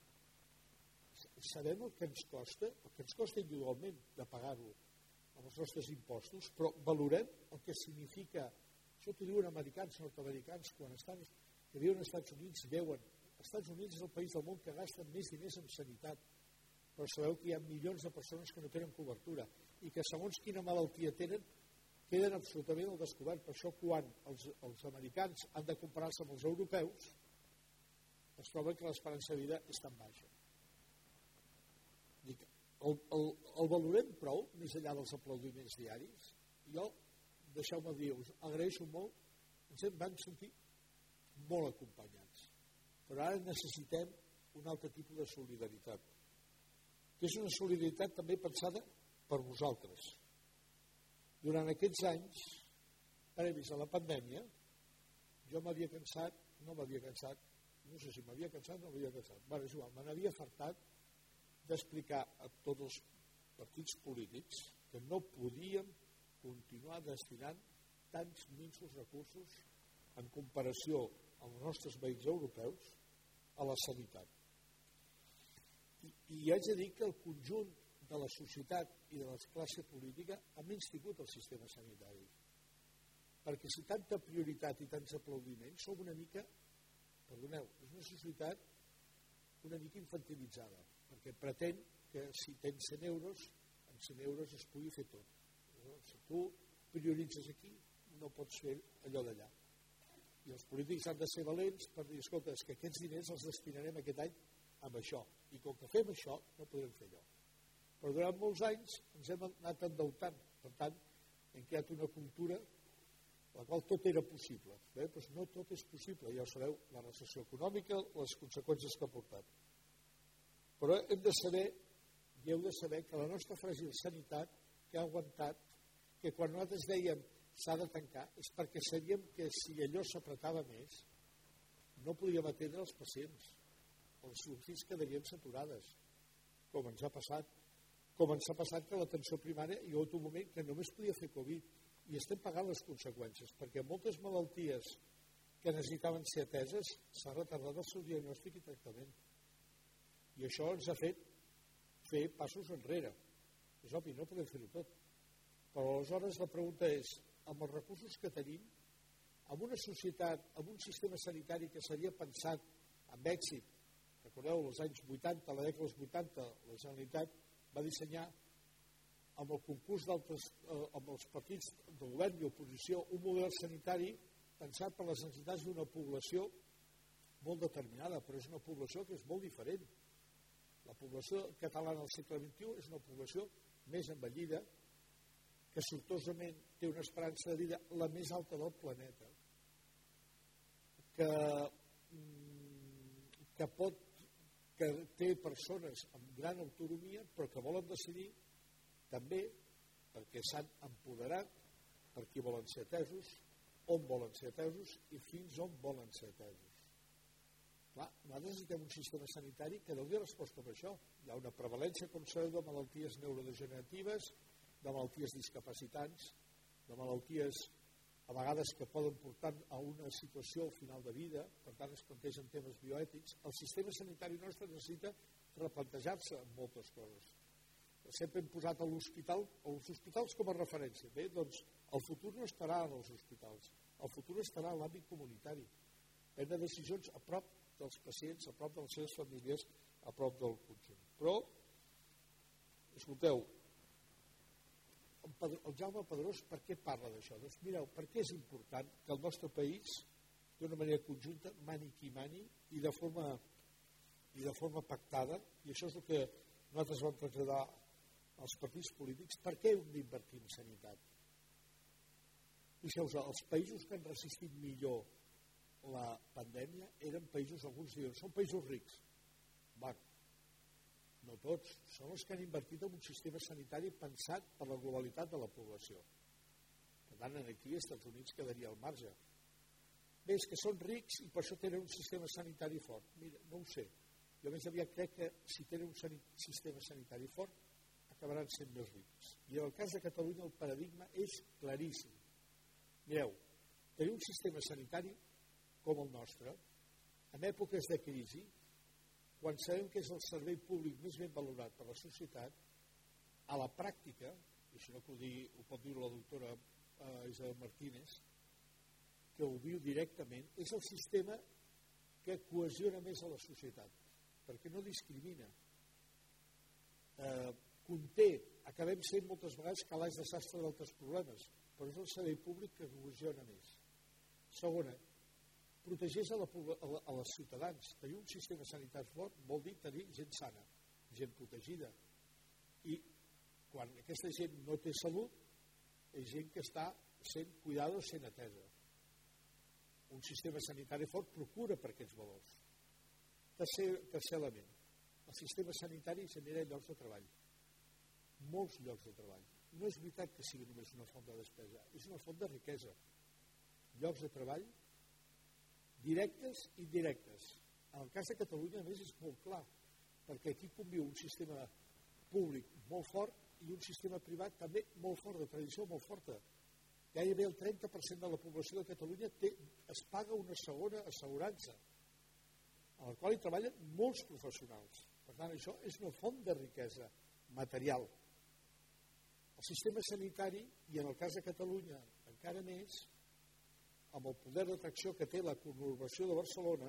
Sabem el que ens costa, el que ens costa individualment de pagar-ho amb els nostres impostos, però valorem el que significa, això t'ho diuen americans, nord-americans, quan estan, que viuen als Estats Units, veuen, els Estats Units és el país del món que gasta més diners en sanitat, però sabeu que hi ha milions de persones que no tenen cobertura i que segons quina malaltia tenen, queden absolutament al descobert. Per això quan els, els americans han de comparar-se amb els europeus, es troben que l'esperança de vida és tan baixa. Dic, el, el, el valorem prou, més enllà dels aplaudiments diaris? Jo, deixeu-me dir, us agraeixo molt, ens en vam sentir molt acompanyats. Però ara necessitem un altre tipus de solidaritat, que és una solidaritat també pensada per vosaltres. Durant aquests anys, previs a la pandèmia, jo m'havia cansat, no m'havia cansat, no sé si m'havia cansat o no m'havia cansat, bueno, és igual, me n'havia fartat d'explicar a tots els partits polítics que no podíem continuar destinant tants minsos recursos en comparació als nostres veïns europeus a la sanitat. I, i haig de dir que el conjunt de la societat i de la classe política ha menystingut el sistema sanitari. Perquè si tanta prioritat i tants aplaudiments som una mica, perdoneu, és una societat una mica infantilitzada, perquè pretén que si tens cent euros, amb cent euros es pugui fer tot. Si tu prioritzes aquí, no pots fer allò d'allà. I els polítics han de ser valents per dir, escolta, és que aquests diners els destinarem aquest any amb això, i com que fem això, no podrem fer allò. Però durant molts anys ens hem anat endeutant, per tant, hem creat una cultura la qual tot era possible. Bé, doncs no tot és possible, ja ho sabeu, la recessió econòmica, les conseqüències que ha portat. Però hem de saber, i heu de saber, que la nostra fràgil sanitat, que ha aguantat, que quan nosaltres dèiem s'ha de tancar, és perquè sabíem que si allò s'apretava més, no podíem atendre els pacients. Els U C Is quedarien saturades, com ens ha passat. Com ens ha passat que l'atenció primària hi ha hagut un moment que només podia fer Covid, i estem pagant les conseqüències, perquè moltes malalties que necessitaven ser ateses s'ha retardat el seu diagnòstic i tractament. I això ens ha fet fer passos enrere. És obvi, no podem fer-ho tot. Però aleshores la pregunta és, amb els recursos que tenim, amb una societat, amb un sistema sanitari que s'havia pensat amb èxit, recordeu, als anys vuitanta, la dècada dels vuitanta, la Generalitat va dissenyar amb el concurs d'altres, eh, amb els partits de govern i oposició, un model sanitari pensat per les necessitats d'una població molt determinada, però és una població que és molt diferent. La població catalana al segle vint-i-u és una població més envellida, que sortosament té una esperança de vida la més alta del planeta, que, que, pot, que té persones amb gran autonomia, però que volen decidir també perquè s'han empoderat per qui volen ser atesos, on volen ser atesos i fins on volen ser atesos. Clar, nosaltres necessitem un sistema sanitari que doni resposta a això. Hi ha una prevalència, com sabeu, de malalties neurodegeneratives, de malalties discapacitants, de malalties a vegades que poden portar a una situació al final de vida, per tant es plantegen temes bioètics. El sistema sanitari nostre necessita replantejar-se en moltes coses. Sempre hem posat a l'hospital, els hospitals com a referència. Bé, doncs el futur no estarà en els hospitals, el futur estarà en l'àmbit comunitari. Prendre decisions a prop dels pacients, a prop de les seves famílies, a prop del conjunt. Però, escolteu, el Jaume Pedrós per què parla d'això? Doncs mireu, per què és important que el nostre país, d'una manera conjunta, mani qui mani, i de forma, i de forma pactada, i això és el que nosaltres vam traslladar als partits polítics, per què hem d'invertir en sanitat? Fixeu-vos, els països que han resistit millor la pandèmia eren països, alguns diuen, són països rics. Va, no tots, són els que han invertit en un sistema sanitari pensat per la globalitat de la població. Per tant, aquí als Estats Units quedaria al marge. Bé, és que són rics i per això tenen un sistema sanitari fort. Mira, no ho sé. Jo més aviat crec que si tenen un sistema sanitari fort acabaran sent més rics. I en el cas de Catalunya el paradigma és claríssim. Mireu, tenir un sistema sanitari com el nostre, en èpoques de crisi, quan sabem que és el servei públic més ben valorat per la societat, a la pràctica, i això no ho, dir, ho pot dir la doctora eh, Isabel Martínez, que ho viu directament, és el sistema que cohesiona més a la societat, perquè no discrimina. Eh, conté, acabem sent moltes vegades calaix de sastre d'altres problemes, però és el servei públic que cohesiona més. Segona, protegeix a, la, a, la, a les ciutadans. Tenir un sistema sanitari fort vol dir tenir gent sana, gent protegida. I quan aquesta gent no té salut, és gent que està sent cuidada o sent atesa. Un sistema sanitari fort procura per aquests valors. Tercer, tercer element, el sistema sanitari genera llocs de treball. Molts llocs de treball. No és veritat que sigui només una font de despesa, és una font de riquesa. Llocs de treball directes i indirectes. En el cas de Catalunya, a més, és molt clar, perquè aquí conviu un sistema públic molt fort i un sistema privat també molt fort, de tradició molt forta. Gairebé el trenta per cent de la població de Catalunya té, es paga una segona assegurança, en la qual hi treballen molts professionals. Per tant, això és una font de riquesa material. El sistema sanitari, i en el cas de Catalunya encara més, amb el poder d'atracció que té la conurbació de Barcelona,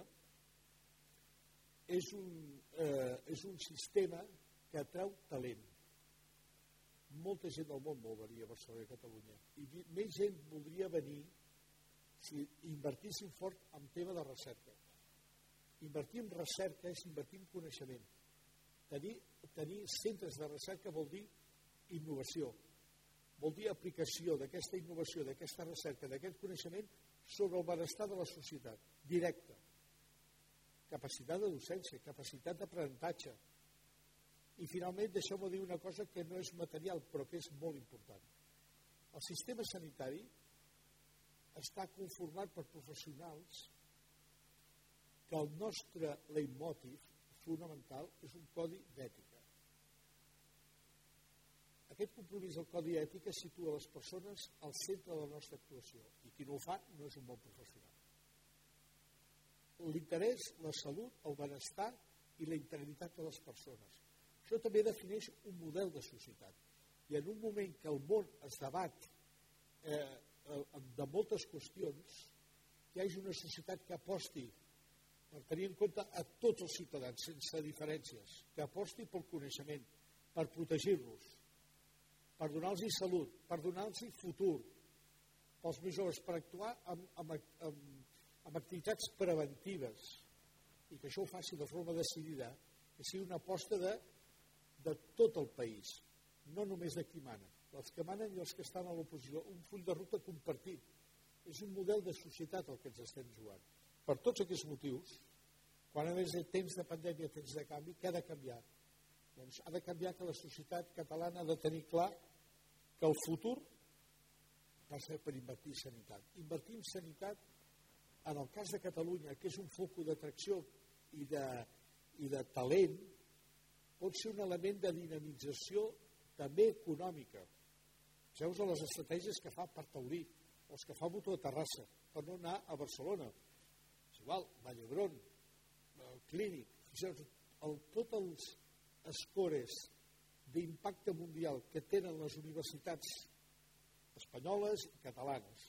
és un, eh, és un sistema que atrau talent. Molta gent del món vol venir a Barcelona i a Catalunya. I més gent voldria venir si invertissin fort en tema de recerca. Invertir en recerca és invertir en coneixement. Tenir, tenir centres de recerca vol dir innovació. Vol dir aplicació d'aquesta innovació, d'aquesta recerca, d'aquest coneixement sobre el benestar de la societat, directe. Capacitat de docència, capacitat d'aprenentatge. I finalment, deixeu-me dir una cosa que no és material, però que és molt important. El sistema sanitari està conformat per professionals que el nostre leitmotiv fonamental és un codi d'ètica. Aquest compromís del codi d'ètica situa les persones al centre de la nostra actuació i qui no ho fa no és un bon professional. L'interès, la salut, el benestar i la integritat de les persones. Això també defineix un model de societat. I en un moment que el món es debat eh, de moltes qüestions, que hi hagi una societat que aposti per tenir en compte a tots els ciutadans, sense diferències, que aposti pel coneixement, per protegir-los, per donar-los salut, per donar-los futur, pels més joves, per actuar amb, amb, amb, amb activitats preventives, i que això ho faci de forma decidida, que sigui una aposta de, de tot el país, no només de qui mana. els que manen i els que estan a l'oposició, un full de ruta compartit. És un model de societat el que ens estem jugant. Per tots aquests motius, quan a més de temps de pandèmia, temps de canvi, què ha de canviar? Doncs ha de canviar que la societat catalana ha de tenir clar que el futur passa per invertir en sanitat. Invertir en sanitat, en el cas de Catalunya, que és un foc d'atracció i de, i de talent, pot ser un element de dinamització també econòmica. Veus a les estratègies que fa per Taurí, o els que fa Mutua Terrassa, per no anar a Barcelona. És igual, Vall d'Hebron, el Clínic, el, tots els escores d'impacte mundial que tenen les universitats espanyoles i catalanes,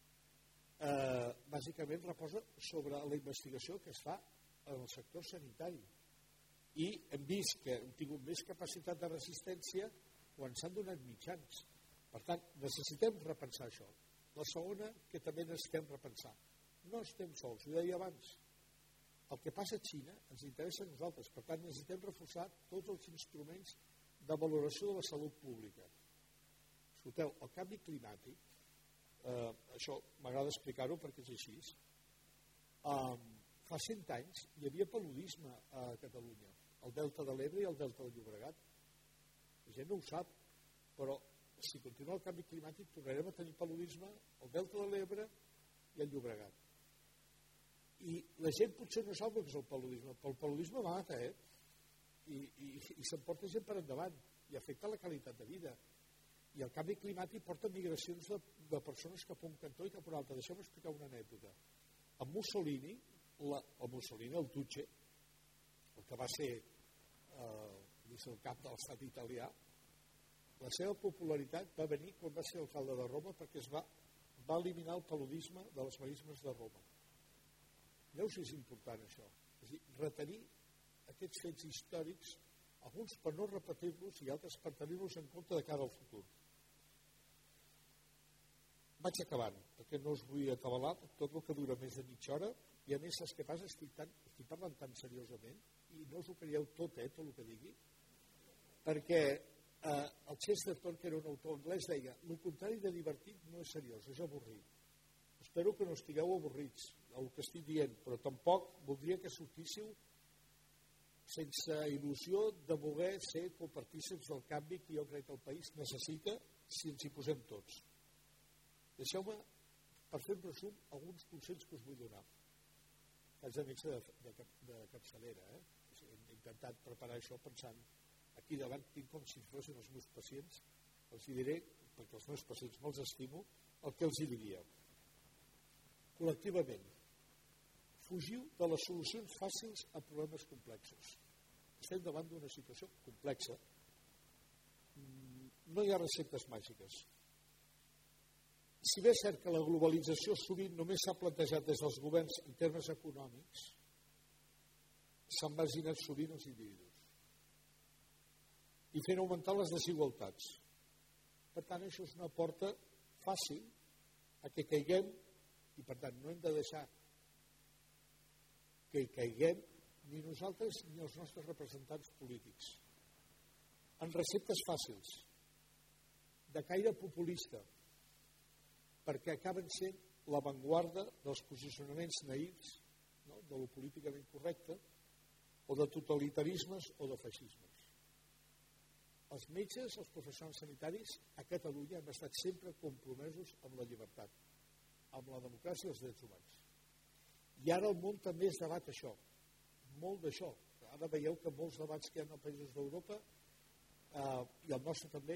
eh, bàsicament reposa sobre la investigació que es fa en el sector sanitari. I hem vist que hem tingut més capacitat de resistència quan s'han donat mitjans. Per tant, necessitem repensar això. La segona, que també necessitem repensar. No estem sols, ho deia abans. El que passa a Xina ens interessa a nosaltres. Per tant, necessitem reforçar tots els instruments de valoració de la salut pública. Escolteu, el canvi climàtic, eh, això m'agrada explicar-ho perquè és així, eh, fa cent anys hi havia paludisme a Catalunya, al Delta de l'Ebre i al Delta del Llobregat. La gent no ho sap, però si continua el canvi climàtic tornarem a tenir paludisme al Delta de l'Ebre i al Llobregat. I la gent potser no sap el que és el paludisme, però el paludisme mata, eh? I, i, i s'emporta gent per endavant i afecta la qualitat de vida. I el canvi climàtic porta migracions de, de persones cap a un cantó i cap a un altre. Deixeu-me explicar una anècdota. En Mussolini, la, el Mussolini, el Duce, el que va ser eh, el cap de l'estat italià, la seva popularitat va venir quan va ser alcalde de Roma perquè es va, va eliminar el paludisme de les marismes de Roma. Veu si és important això. És a dir, retenir aquests fets històrics, alguns per no repetir-los i altres per tenir-los en compte de cara al futur. Vaig acabant, perquè no us vull atabalar tot el que dura més de mitja hora i a més, saps què passa? Estic, tan, estic parlant tan seriosament i no us ho creieu tot, eh, tot el que digui, perquè eh, el Chesterton, que era un autor anglès, deia el contrari de divertit no és seriós, és avorrit. Espero que no estigueu avorrits el que estic dient, però tampoc voldria que sortíssiu sense il·lusió de voler ser copartícips del canvi que jo crec que el país necessita si ens hi posem tots. Deixeu-me, per fer un resum, alguns consells que us vull donar. Faig de metge de, de, de capçalera. Eh? He intentat preparar això pensant aquí davant tinc com si fossin els meus pacients. Els hi diré, perquè els meus pacients me'ls estimo, el que els hi diria. Col·lectivament, fugiu de les solucions fàcils a problemes complexos. Estem davant d'una situació complexa. No hi ha receptes màgiques. Si bé és cert que la globalització sovint només s'ha plantejat des dels governs en termes econòmics, s'han marginat sovint els individus i fent augmentar les desigualtats. Per tant, això és una porta fàcil a que caiguem i, per tant, no hem de deixar que hi caiguem ni nosaltres ni els nostres representants polítics. En receptes fàcils, de caire populista, perquè acaben sent l'avantguarda dels posicionaments naïfs, no? De lo políticament correcte, o de totalitarismes o de feixismes. Els metges, els professionals sanitaris a Catalunya hem estat sempre compromesos amb la llibertat, amb la democràcia i els drets humans. I ara el món també es debat això, molt d'això. Ara veieu que molts debats que hi ha en països d'Europa, eh, i el nostre també,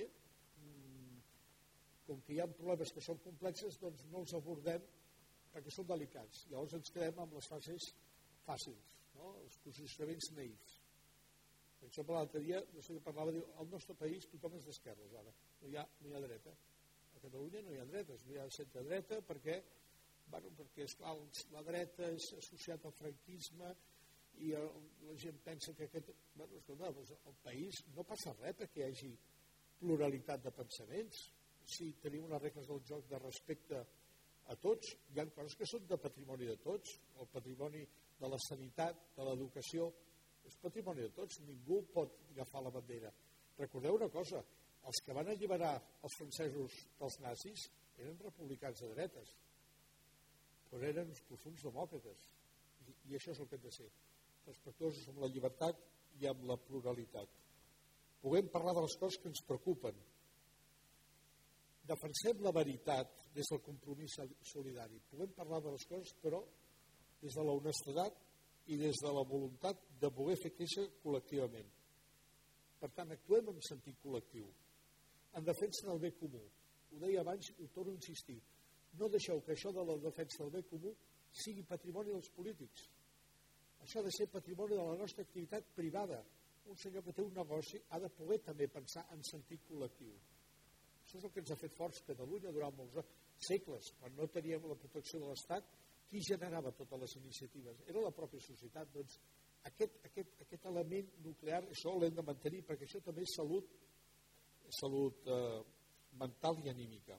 com que hi ha problemes que són complexes, doncs no els abordem perquè són delicats. Llavors ens quedem amb les fases fàcils, no? Els posicionaments naïfs. Per exemple, l'altre dia, no sé què parlava, diu, al nostre país tothom és d'esquerres ara, no hi ha, no hi ha dreta. A Catalunya no hi ha dretes, no hi ha centre-dreta perquè, bueno, perquè esclar, la dreta és associat al franquisme i el, la gent pensa que aquest... Bueno, escolta, doncs el país no passa res perquè hi hagi pluralitat de pensaments. Si tenim unes regles del joc de respecte a tots, hi ha coses que són de patrimoni de tots. El patrimoni de la sanitat, de l'educació, és patrimoni de tots. Ningú pot agafar la bandera. Recordeu una cosa, els que van alliberar els francesos dels nazis eren republicans de dretes, però eren uns profunds demòcrates. I, i això és el que hem de ser, respectuosos amb la llibertat i amb la pluralitat. Puguem parlar de les coses que ens preocupen. Defensem la veritat des del compromís solidari. Puguem parlar de les coses, però des de la honestedat i des de la voluntat de voler fer créixer col·lectivament. Per tant, actuem en sentit col·lectiu, en defensa del bé comú. Ho deia abans i ho torno a insistir. No deixeu que això de la defensa del bé comú sigui patrimoni dels polítics. Això ha de ser patrimoni de la nostra activitat privada. Un senyor que té un negoci ha de poder també pensar en sentit col·lectiu. Això és el que ens ha fet forts Catalunya durant molts segles. Quan no teníem la protecció de l'Estat, qui generava totes les iniciatives? Era la pròpia societat. Doncs aquest, aquest, aquest element nuclear, això l'hem de mantenir, perquè això també és salut, salut eh, mental i anímica.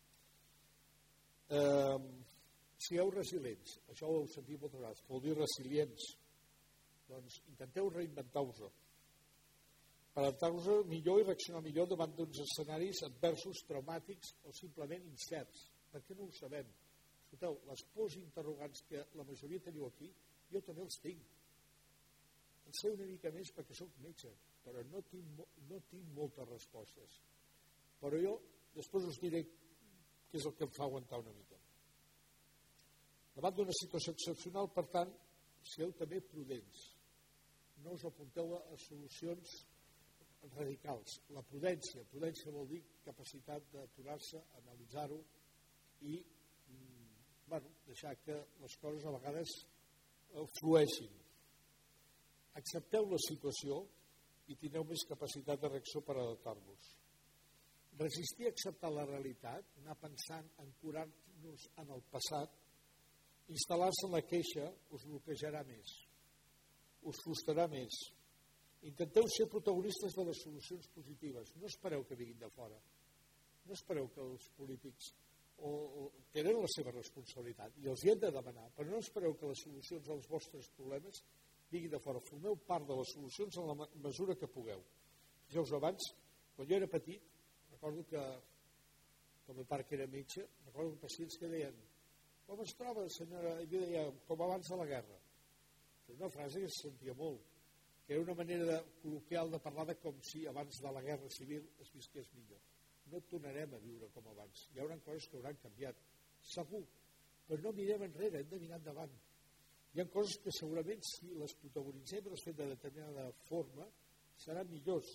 Eh, sigueu resilients, això ho heu sentit moltes vegades, que vol dir resilients. Doncs intenteu reinventar-vos-ho, per adaptar-vos millor i reaccionar millor davant d'uns escenaris adversos, traumàtics o simplement incerts. Per què no ho sabem? Escolteu, les pors interrogants que la majoria teniu aquí, jo també els tinc. En sé una mica més perquè sóc metge, però no tinc, no tinc moltes respostes. Però jo després us diré què és el que em fa aguantar una mica. Davant d'una situació excepcional, per tant, sigueu també prudents. No us apunteu a solucions radicals. La prudència. Prudència vol dir capacitat d'aturar-se, analitzar-ho i bueno, deixar que les coses a vegades flueixin. Accepteu la situació i tineu més capacitat de reacció per adaptar-vos. Resistir a acceptar la realitat, anar pensant en curar-nos en el passat, instal·lar-se en la queixa us bloquejarà més, us frustrarà més. Intenteu ser protagonistes de les solucions positives. No espereu que vinguin de fora. No espereu que els polítics o, o, tenen la seva responsabilitat i els hi hem de demanar, però no espereu que les solucions als vostres problemes vinguin de fora. Formeu part de les solucions en la mesura que pugueu. Ja us abans, quan jo era petit, recordo que, com el pare que era metge, recordo pacients que deien com es troba, senyora? I jo deia, com abans de la guerra. És una frase que se sentia molt, que era una manera de, col·loquial de parlar de com si abans de la guerra civil es visqués millor. No tornarem a viure com abans. Hi haurà coses que hauran canviat, segur, però no mirem enrere, hem de mirar endavant. Hi ha coses que segurament, si les protagonitzem i les fem de determinada forma, seran millors.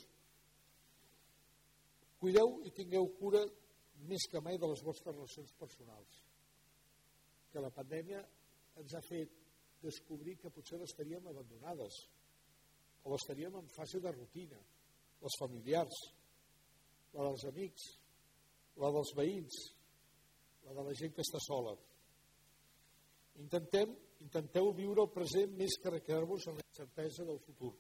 Cuideu i tingueu cura més que mai de les vostres relacions personals. Que la pandèmia ens ha fet descobrir que potser les teníem abandonades o les teníem en fase de rutina, les familiars, la dels amics, la dels veïns, la de la gent que està sola. Intentem, intenteu viure el present més que recrear-vos en la incertesa del futur.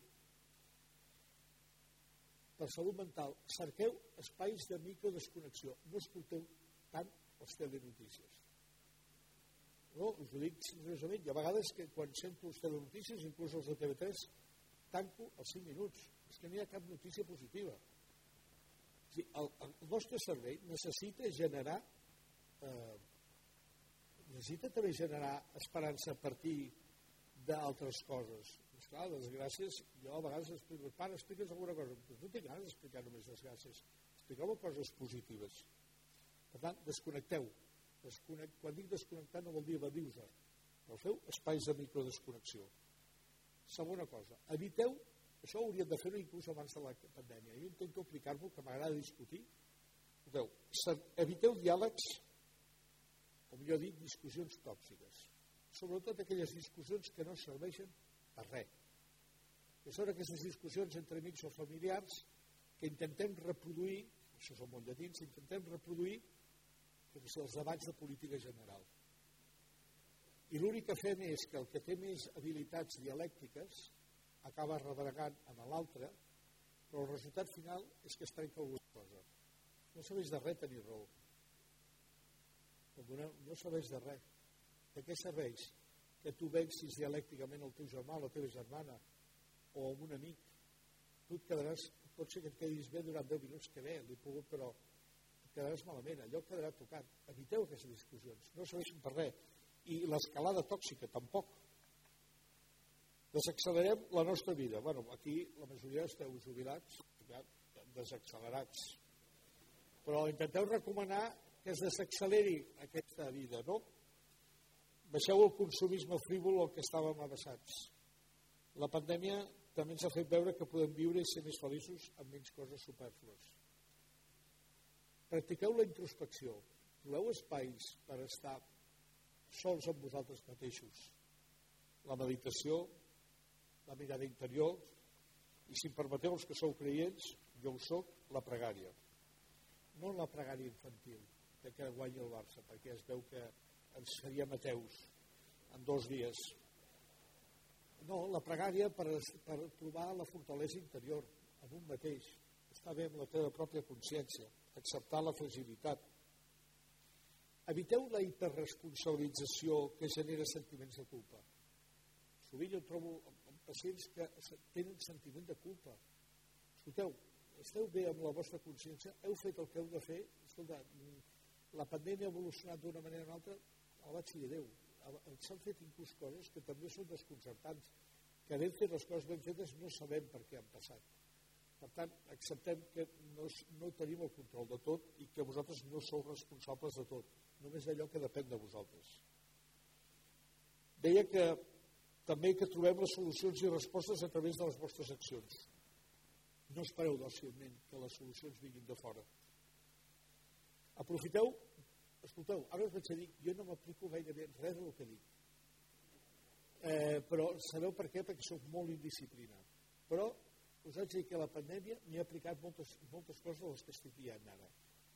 Per salut mental, cerqueu espais de microdesconnexió. No escolteu tant les telenotícies. No, us ho dic seriosament. Hi ha vegades que quan sento les telenotícies, inclús els de T V tres, tanco els cinc minuts. És que no hi ha cap notícia positiva. O sigui, el, el nostre cervell necessita generar eh, necessita també generar esperança a partir d'altres coses. Esclar, les desgràcies, jo a vegades explico, pare, expliques alguna cosa. Pues no tinc ganes d'explicar només desgràcies. Expliqueu coses positives. Per tant, desconnecteu. Desconnect, quan dic desconnectar no vol dir evadir-vos, però feu espais de microdesconnexió. Segona cosa, eviteu, això ho hauríem de fer inclús abans de la pandèmia, jo intento aplicar-m'ho, que m'agrada discutir, eviteu, eviteu diàlegs, o millor dit, discussions tòxiques, sobretot aquelles discussions que no serveixen per res, que són aquestes discussions entre amics o familiars que intentem reproduir, això són molt llatins, intentem reproduir els debats de política general. I l'únic que fem és que el que té més habilitats dialèctiques acaba rebregant en l'altre, però el resultat final és que es trenca alguna cosa. No serveix de res tenir raó. No serveix de res. De què serveix que tu vencis dialècticament el teu germà o la teva germana o amb un amic tu et quedaràs, pot ser que et quedis bé durant deu minuts que bé, li puc, però et quedaràs malament, allò quedarà tocat. Eviteu aquestes discussions, no serveixen per res. I l'escalada tòxica, tampoc. Desaccelerem la nostra vida. Bueno, aquí la majoria esteu jubilats, ja, desaccelerats. Però intenteu recomanar que es desacceleri aquesta vida, no? Baixeu el consumisme frívol al que estàvem abassats. La pandèmia també ens ha fet veure que podem viure i ser més feliços amb menys coses supèrflues. Practiqueu la introspecció. Trobeu espais per estar sols amb vosaltres mateixos. La meditació, la mirada interior, i si em permeteu els que sou creients, jo ho soc, la pregària. No la pregària infantil, de que guanyi el Barça, perquè es veu que ens faríem ateus en dos dies. No, la pregària per, per trobar la fortalesa interior en un mateix, estar bé amb la teva pròpia consciència, acceptar la fragilitat. Eviteu la hiperresponsabilització que genera sentiments de culpa. Sovint jo trobo amb pacients que tenen sentiment de culpa. Escolteu, esteu bé amb la vostra consciència, heu fet el que heu de fer. Escolta, la pandèmia ha evolucionat d'una manera o una altra, el vaig dir adéu. S'han fet inclús coses que també són desconcertants, que havent fet les coses ben fetes no sabem per què han passat. Per tant, acceptem que no, no tenim el control de tot i que vosaltres no sou responsables de tot, només d'allò que depèn de vosaltres. Deia que també que trobem les solucions i respostes a través de les vostres accions. No espereu dòcilment que les solucions vinguin de fora. Aprofiteu. Escolteu, ara us vaig a dir, jo no m'aplico gairebé res del que dic. Eh, però sabeu per què? Perquè soc molt indisciplinat. Però us haig de dir que la pandèmia m'hi ha aplicat moltes, moltes coses de les que estic dient ara.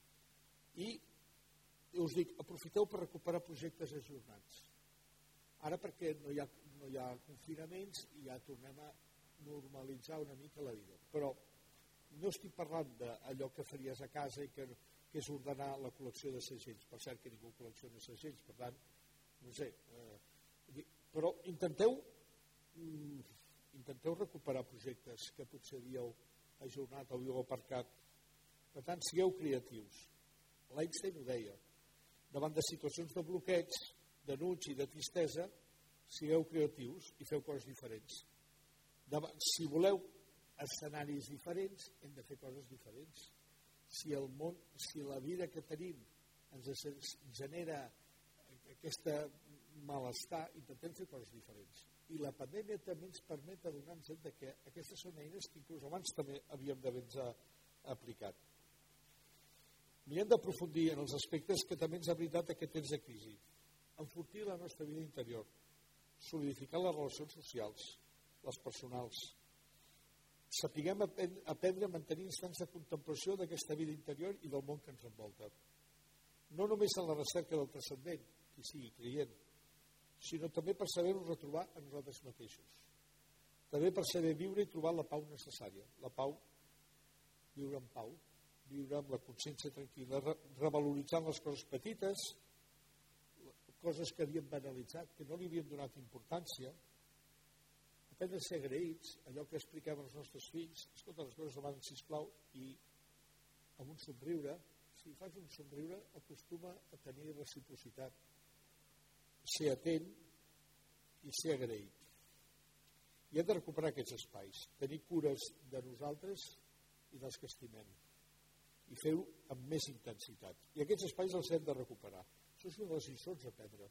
I us dic, aprofiteu per recuperar projectes ajornats. Ara perquè no hi ha, no hi ha confinaments i ja tornem a normalitzar una mica la vida. Però no estic parlant d'allò que faries a casa i que... que és ordenar la col·lecció de segells. Per cert que ningú col·lecciona segells, per tant, no sé. Eh, però intenteu, mm, intenteu recuperar projectes que potser havíeu ajornat o havíeu aparcat. Per tant, sigueu creatius. L'Einstein ho deia. Davant de situacions de bloqueig, d'enuig i de tristesa, sigueu creatius i feu coses diferents. Davant, si voleu escenaris diferents, hem de fer coses diferents. Si el món, si la vida que tenim ens genera aquesta malestar, intentem fer coses diferents. I la pandèmia també ens permet adonar-nos que aquestes són eines que inclús abans també havíem d'haver-nos aplicat. Mirem d'aprofundir en els aspectes que també ens ha brindat aquest temps de crisi. Enfortir la nostra vida interior, solidificar les relacions socials, les personals, sapiguem aprendre a mantenir instants de contemplació d'aquesta vida interior i del món que ens envolta. No només en la recerca del transcendent, qui sigui creient, sinó també per saber-nos retrobar a nosaltres mateixos. També per saber viure i trobar la pau necessària. La pau, viure en pau, viure amb la consciència tranquil·la, revaloritzant les coses petites, coses que havíem banalitzat, que no li havíem donat importància, aprendre a ser agraïts, allò que expliquem als nostres fills, escolta, les coses demanen, sisplau, i amb un somriure, si fas un somriure, acostuma a tenir reciprocitat, ser atent i ser agraït. I hem de recuperar aquests espais, tenir cures de nosaltres i dels que estimem, i fer-ho amb més intensitat. I aquests espais els hem de recuperar. Això és una de les lliçons a prendre.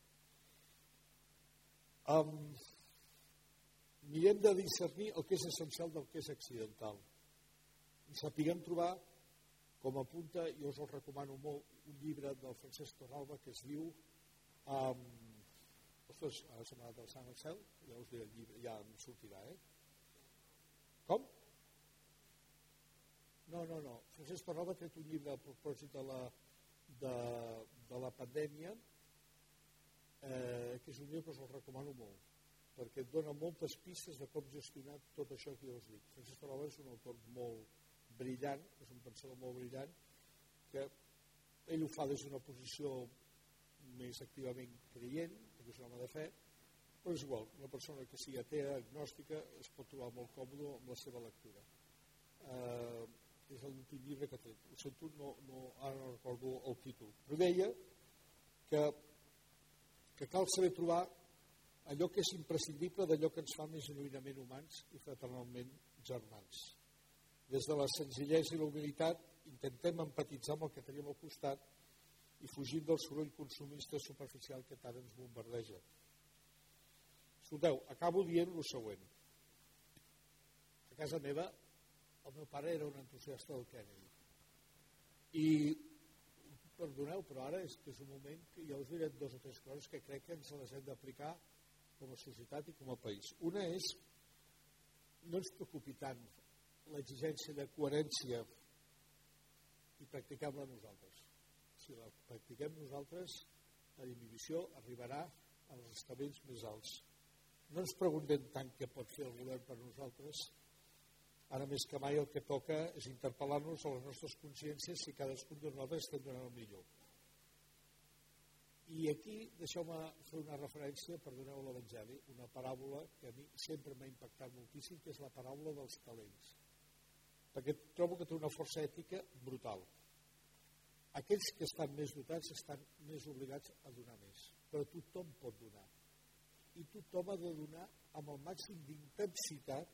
Um, Mirem de discernir el que és essencial del que és accidental. I sapiguem trobar, com apunta, jo us el recomano molt, un llibre del Francesc Torralba que es diu um, ostres, ara se m'ha anat el sang al cel, ja us diré el llibre, ja em sortirà, eh? Com? No, no, no. Francesc Torralba ha tret un llibre a propòsit de la, de, de la pandèmia, eh, que és un llibre que us el recomano molt, perquè et dona moltes pistes de com gestionar tot això que jo us dic. Francesc Torralba és un autor molt brillant, és un pensador molt brillant, que ell ho fa des d'una posició més activament creient, perquè és un home de fe, però és igual, una persona que sigui atea, agnòstica, es pot trobar molt còmode amb la seva lectura. Eh, és l'últim llibre que té. Ho sento, no, no, ara no recordo el títol. Però deia que, que cal saber trobar allò que és imprescindible d'allò que ens fa més genuïnament humans i fraternalment germans. Des de la senzillesa i la humilitat intentem empatitzar amb el que tenim al costat i fugim del soroll consumista superficial que tant ens bombardeja. Escolteu, acabo dient el següent. A casa meva, el meu pare era un entusiasta del Kennedy. I, perdoneu, però ara és que és un moment que ja us diré dos o tres coses que crec que ens les hem d'aplicar com a societat i com a país. Una és, no ens preocupi tant l'exigència de coherència i practiquem-la nosaltres. Si la practiquem nosaltres, la inhibició arribarà als estaments més alts. No ens preguntem tant què pot fer el govern per nosaltres. Ara més que mai el que toca és interpel·lar-nos a les nostres consciències si cadascun de nosaltres estem donant el millor. I aquí deixeu-me fer una referència, perdoneu l'Evangeli, una paràbola que a mi sempre m'ha impactat moltíssim, que és la paràbola dels talents. Perquè trobo que té una força ètica brutal. Aquells que estan més dotats estan més obligats a donar més, però tothom pot donar. I tothom ha de donar amb el màxim d'intensitat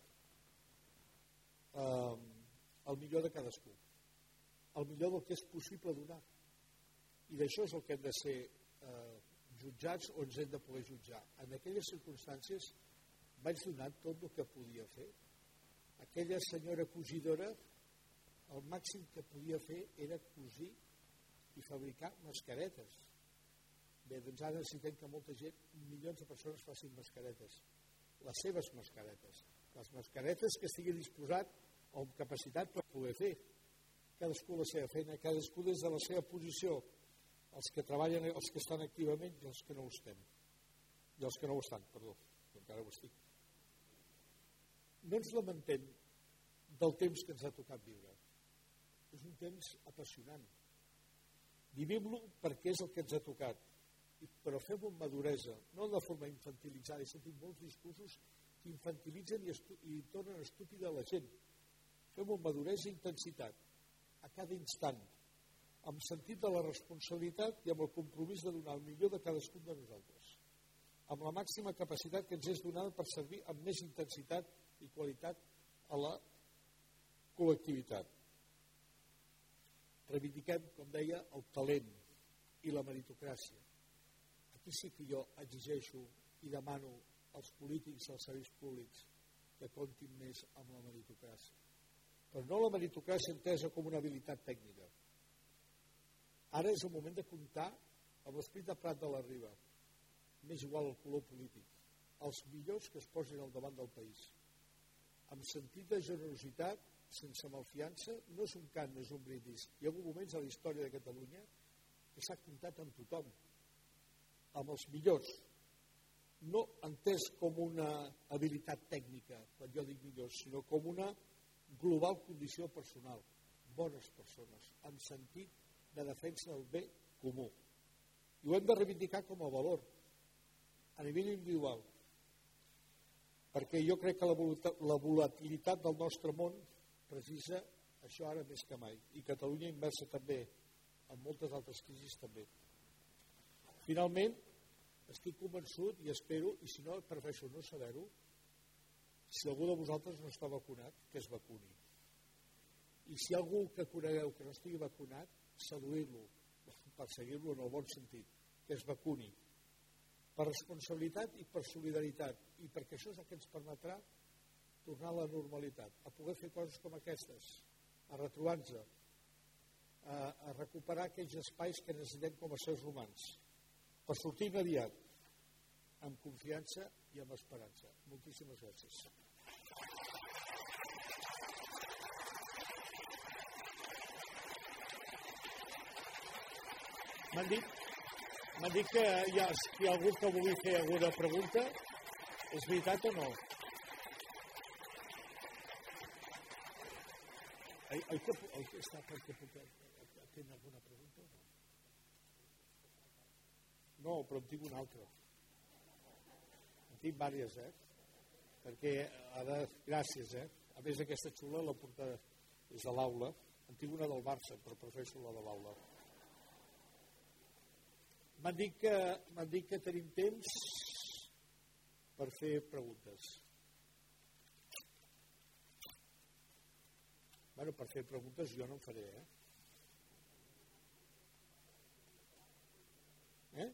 eh, el millor de cadascú, el millor del que és possible donar. I d'això és el que hem de ser eh, jutjats o ens hem de poder jutjar. En aquelles circumstàncies vaig donar tot el que podia fer. Aquella senyora cosidora, el màxim que podia fer era cosir i fabricar mascaretes. Bé, doncs ara necessitem que molta gent, milions de persones facin mascaretes, les seves mascaretes, les mascaretes que estigui disposat o amb capacitat per poder fer. Cadascú la seva feina, cadascú des de la seva posició, els que treballen, els que estan activament i els que no ho estem. I els que no ho estan, perdó, encara ho estic. No ens lamentem del temps que ens ha tocat viure. És un temps apassionant. Vivim-lo perquè és el que ens ha tocat. Però fem-ho amb maduresa, no de forma infantilitzada. He sentit molts discursos que infantilitzen i, estu- i tornen estúpida la gent. Fem-ho amb maduresa i intensitat, a cada instant, amb sentit de la responsabilitat i amb el compromís de donar el millor de cadascun de nosaltres, amb la màxima capacitat que ens és donada per servir amb més intensitat i qualitat a la col·lectivitat. Reivindiquem, com deia, el talent i la meritocràcia. Aquí sí que jo exigeixo i demano als polítics, als serveis públics, que comptin més amb la meritocràcia. Però no la meritocràcia entesa com una habilitat tècnica. Ara és el moment de comptar amb l'Esprit de Prat de la Riba, m'és igual el color polític, els millors que es posin al davant del país. Amb sentit de generositat, sense malfiança, no és un cant, no és un brindis. Hi ha hagut moments a la història de Catalunya que s'ha comptat amb tothom, amb els millors, no entès com una habilitat tècnica, quan jo dic millors, sinó com una global condició personal. Bones persones, amb sentit de defensa del bé comú. I ho hem de reivindicar com a valor, a nivell individual, perquè jo crec que la volatilitat del nostre món precisa això ara més que mai, i Catalunya immersa també, en moltes altres crisis també. Finalment, estic convençut i espero, i si no, prefereixo no saber-ho, si algú de vosaltres no està vacunat, que es vacuni. I si hi ha algú que conegueu que no estigui vacunat, seduir-lo, perseguir-lo en el bon sentit, que es vacuni. Per responsabilitat i per solidaritat, i perquè això és el que ens permetrà tornar a la normalitat, a poder fer coses com aquestes, a retrobar-nos, a, a recuperar aquells espais que necessitem com a éssers humans, per sortir immediat, amb confiança i amb esperança. Moltíssimes gràcies. M'han dit, m'han dit que hi ha, hi ha algú que vulgui fer alguna pregunta. És veritat o no? Oi que, oi que està perquè puc atendre alguna pregunta o no? No, però en tinc una altra. En tinc diverses, eh? Perquè ara, gràcies, eh? A més, aquesta xula la porta des de l'aula. En tinc una del Barça, però prefereixo la de l'aula. M'han dit que, m'han dit que tenim temps per fer preguntes. Bueno, per fer preguntes jo no en faré, eh? Eh?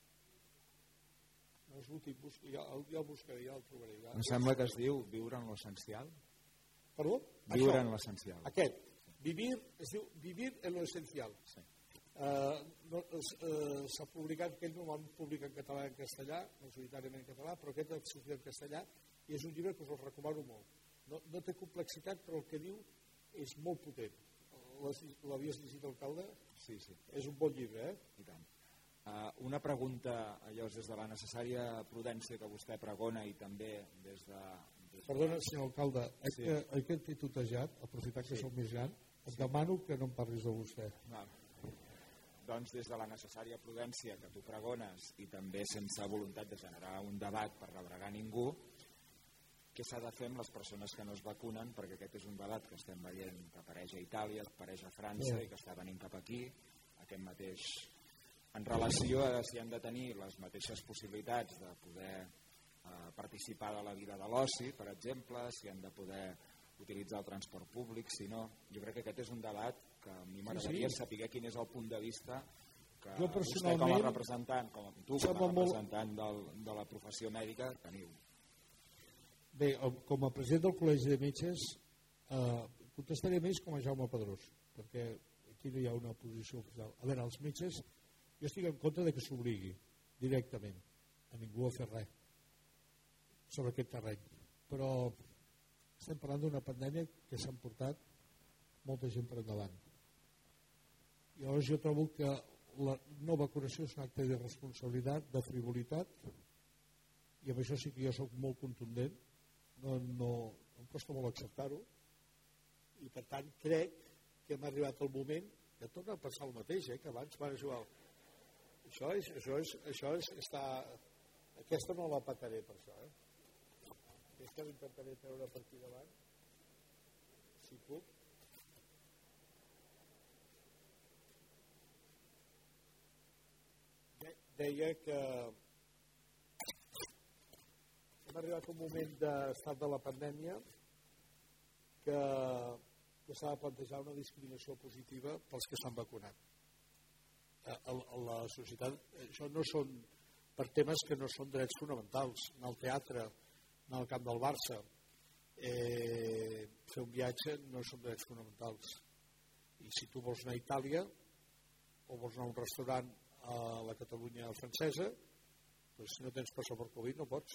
No és l'últim, ja, ja el buscaré, ja el trobaré. Ja. Em sembla que es diu viure en l'essencial. Perdó? Viure Això, en l'essencial. Aquest, vivir, es diu vivir en lo esencial. Sí. Uh, no, uh, s'ha publicat, aquell normalment publica en català i en castellà, majoritàriament en català, però aquest ha sortit en castellà i és un llibre que us el recomano molt. No, no té complexitat, però el que diu és molt potent. L'havies llegit, alcalde? Sí, sí. És un bon llibre, eh? I tant. Uh, una pregunta, allò des de la necessària prudència que vostè pregona i també des de... Des de... Perdona, senyor alcalde, és sí. que, oi que t'he tutejat, aprofitant que sí. Som més gran, et sí. Demano que no em parlis de vostè. No. Doncs des de la necessària prudència que tu pregones i també sense voluntat de generar un debat per rebregar ningú, què s'ha de fer amb les persones que no es vacunen, perquè aquest és un debat que estem veient que apareix a Itàlia, apareix a França sí. I que està venint cap aquí, aquest mateix, en relació a si han de tenir les mateixes possibilitats de poder eh, participar de la vida de l'oci, per exemple, si han de poder utilitzar el transport públic, si no. Jo crec que aquest és un debat que a mi m'agradaria sí, sí. saber quin és el punt de vista que vostè com a representant, com a tu com a representant del, de la professió mèdica teniu. Bé, com a president del Col·legi de Metges eh, contestaré més com a Jaume Pedrós, perquè aquí no hi ha una posició oficial. A veure, els metges, jo estic en contra de que s'obligui directament a ningú a fer res sobre aquest terreny, però estem parlant d'una pandèmia que s'ha portat molta gent per endavant. I llavors jo trobo que la no vacunació és un acte de responsabilitat, de frivolitat, i amb això sí que jo soc molt contundent, no, no, em costa molt acceptar-ho, i per tant crec que hem arribat al moment que torna a passar el mateix, eh, que abans van jugar. Això és, això és, això és, està... Aquesta no la pataré per això, eh? Aquesta l'intentaré treure per aquí davant, si puc. Deia que hem arribat a un moment d'estat de la pandèmia que, que s'ha de plantejar una discriminació positiva pels que s'han vacunat. A, a, a la societat, això no són per temes que no són drets fonamentals. En el teatre, anar al camp del Barça, eh, fer un viatge no són drets fonamentals. I si tu vols anar a Itàlia o vols anar a un restaurant a la Catalunya francesa, doncs si no tens passaport Covid no pots.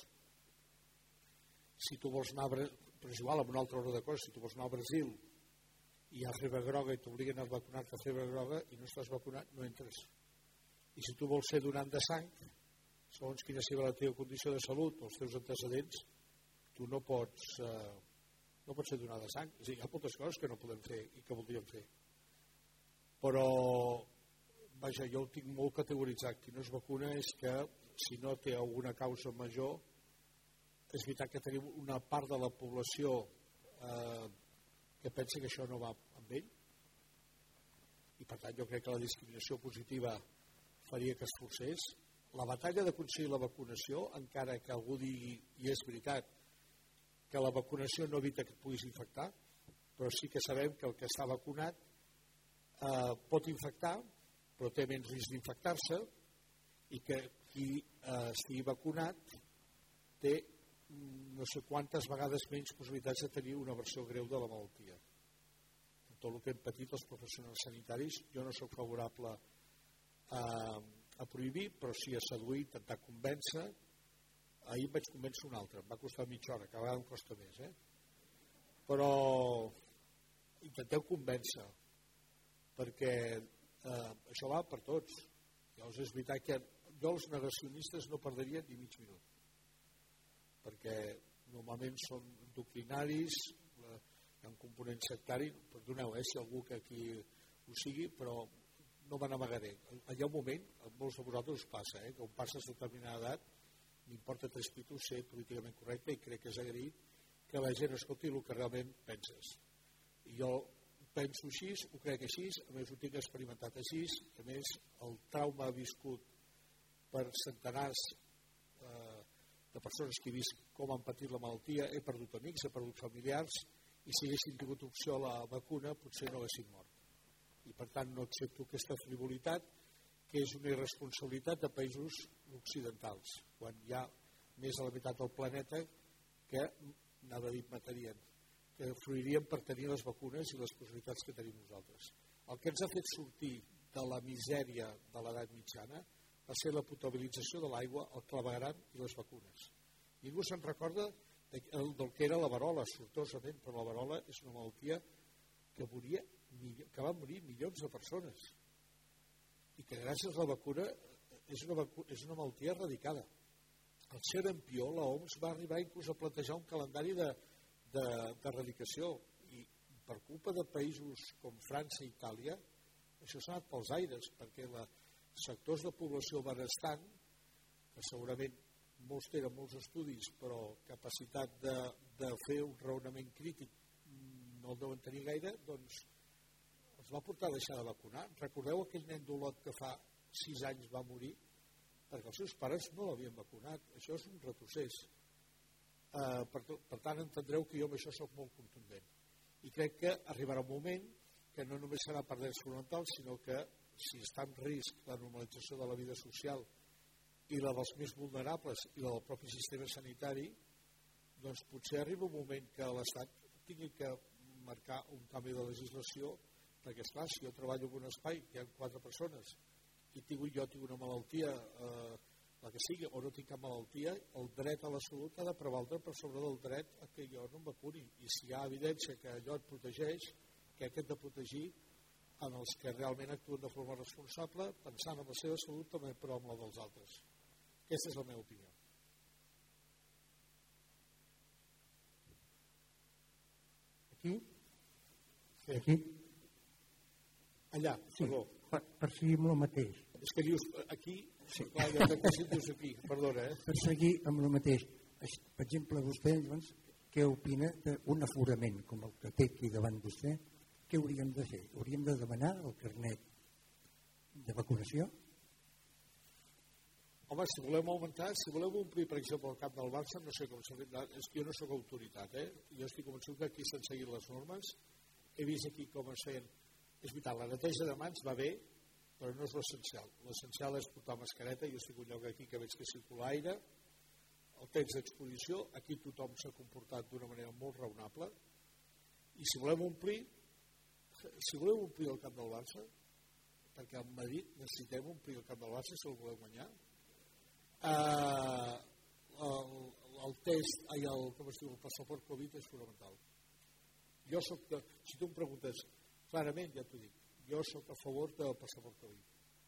Si tu vols anar a Brasil, però és igual, amb una altra hora de coses, si tu vols anar a Brasil i hi ha febre groga i t'obliguen a vacunar-te a febre groga i no estàs vacunat, no entres. I si tu vols ser donant de sang, segons quina sigui la teva condició de salut o els teus antecedents, tu no pots, eh, no pots ser donat de sang. És a dir, hi ha moltes coses que no podem fer i que voldríem fer. Però, vaja, jo ho tinc molt categoritzat. Qui no es vacuna és que, si no té alguna causa major, és veritat que tenim una part de la població eh, que pensa que això no va amb ell. I, per tant, jo crec que la discriminació positiva faria que es forcés. La batalla d'aconseguir la vacunació, encara que algú digui, i és veritat, que la vacunació no evita que et puguis infectar, però sí que sabem que el que està vacunat eh, pot infectar, però té menys risc d'infectar-se, i que qui eh, estigui vacunat té no sé quantes vegades menys possibilitats de tenir una versió greu de la malaltia. En tot el que hem patit els professionals sanitaris, jo no sóc favorable a, a prohibir, però sí a seduir, intentar convèncer. Ahir em vaig convèncer un altre, em va costar mitja hora, cada vegada em costa més, eh? Però intenteu convèncer, perquè eh, això va per tots. Llavors és veritat que jo els negacionistes no perderien ni mig minut, perquè normalment són doctrinaris, eh, hi ha un component sectari, perdoneu, eh, si algú que aquí ho sigui, però no me n'amagaré. Hi ha un moment, a molts de vosaltres us passa, eh, que on passes determinada edat m'importa tres pitos ser políticament correcte i crec que és agraït que la gent escolti el que realment penses. I jo penso així, ho crec així, a més ho tinc experimentat així, a més el trauma viscut per centenars eh, de persones que he vist com han patit la malaltia, he perdut amics, he perdut familiars, i si haguessin tingut opció a la vacuna potser no haguessin mort. I per tant no accepto aquesta frivolitat, que és una irresponsabilitat de països occidentals, quan hi ha més de la meitat del planeta que, anava a dir, matarien, que fruirien per tenir les vacunes i les possibilitats que tenim nosaltres. El que ens ha fet sortir de la misèria de l'edat mitjana va ser la potabilització de l'aigua, el clavegueram i les vacunes. Ningú se'n recorda del que era la verola, sortosament, però la verola és una malaltia que, moria, que va morir milions de persones i que gràcies a la vacuna és una, vacu és una malaltia erradicada. Al Xerempió, l'O M S va arribar inclús a plantejar un calendari d'erradicació de, i per culpa de països com França i Itàlia això s'ha anat pels aires, perquè la, sectors de població benestant, que segurament molts tenen molts estudis, però capacitat de, de fer un raonament crític no el deuen tenir gaire, doncs els va portar a deixar de vacunar. Recordeu aquell nen d'Olot que fa sis anys va morir perquè els seus pares no l'havien vacunat. Això és un retrocés. Uh, per, per tant, entendreu que jo amb això soc molt contundent. I crec que arribarà un moment que no només serà per drets fonamentals, sinó que si està en risc la normalització de la vida social i la dels més vulnerables i la del propi sistema sanitari, doncs potser arriba un moment que l'Estat tingui que marcar un canvi de legislació, perquè esclar, si jo treballo en un espai que hi ha quatre persones i tinc, jo tinc una malaltia, eh, la que sigui, o no tinc cap malaltia, el dret a la salut ha de prevaldre per sobre del dret a que jo no em vacuni. I si hi ha evidència que allò et protegeix, crec que hem de protegir en els que realment actuen de forma responsable, pensant en la seva salut també, però en la dels altres. Aquesta és la meva opinió. Aquí? Sí. Aquí? Allà, sí, perdó. Per, per seguir amb el mateix. És que dius aquí, sí. Clar, ja que dius aquí, perdona. Eh? Per seguir amb el mateix. Per exemple, vostè, doncs, què opina d'un aforament com el que té aquí davant vostè? Què hauríem de fer? Hauríem de demanar el carnet de vacunació? Home, si volem augmentar, si volem omplir, per exemple, el camp del Barça, no sé com s'ha fet, és que jo no sóc autoritat, eh? Jo estic convençut que aquí s'han seguit les normes, he vist aquí com es feien. És veritat, la neteja de mans va bé, però no és l'essencial. L'essencial és portar mascareta, jo estic un lloc aquí que veig que circula aire, el temps d'exposició, aquí tothom s'ha comportat d'una manera molt raonable, i si volem omplir, si voleu omplir el camp del Barça, perquè a Madrid necessitem omplir el camp del Barça si el volem guanyar, Uh, el, el test ai, el, com es diu, el passaport Covid és fonamental. Jo soc de, si tu em preguntes clarament, ja t'ho dic, jo soc a favor del passaport Covid,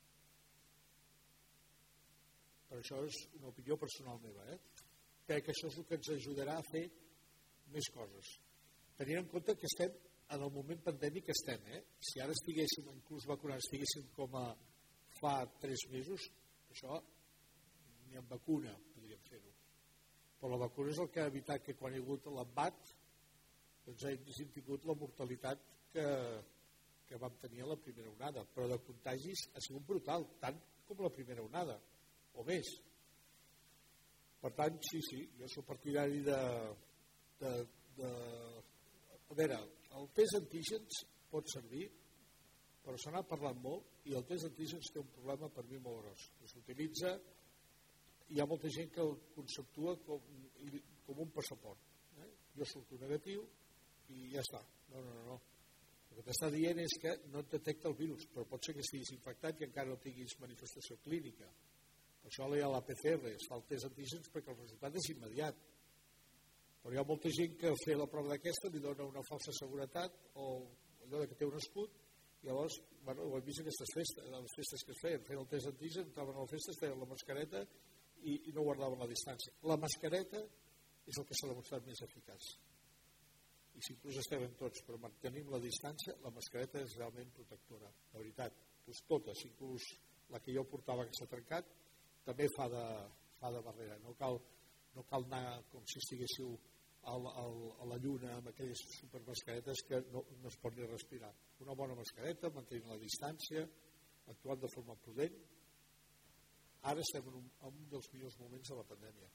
però això és una opinió personal meva, eh? Crec que això és el que ens ajudarà a fer més coses, tenint en compte que estem en el moment pandèmic que estem, eh? Si ara estiguéssim inclús vacunats, estiguéssim com a fa tres mesos, això ni amb vacuna podríem fer-ho. Però la vacuna és el que ha evitat que quan hi ha hagut l'embat doncs hem tingut la mortalitat que, que vam tenir a la primera onada. Però de contagis ha sigut brutal, tant com la primera onada, o més. Per tant, sí, sí, jo soc partidari de... de, de a veure, el test antígens pot servir, però se n'ha parlat molt, i el test antígens té un problema per mi molt gros. S'utilitza, hi ha molta gent que el conceptua com, com un passaport. Eh? Jo surto negatiu i ja està. No, no, no. El que t'està dient és que no et detecta el virus, però pot ser que estiguis infectat i encara no tinguis manifestació clínica. Per això hi ha la P C R, es fa el test antígens perquè el resultat és immediat. Però hi ha molta gent que fer la prova d'aquesta li dona una falsa seguretat o allò que té un escut. Llavors, bueno, ho hem vist en aquestes festes, en les festes que es feien, feien el test antígens, entraven a les festes, feien la mascareta i, i no guardaven la distància. La mascareta és el que s'ha demostrat més eficaç. I si inclús estem tots, però mantenim la distància, la mascareta és realment protectora, de veritat. Doncs totes, inclús la que jo portava que s'ha trencat, també fa de, fa de barrera. No cal, no cal anar com si estiguéssiu a la, a la lluna amb aquelles supermascaretes que no, no es pot ni respirar. Una bona mascareta, mantenint la distància, actuant de forma prudent. Ara estem en un, en un dels millors moments de la pandèmia.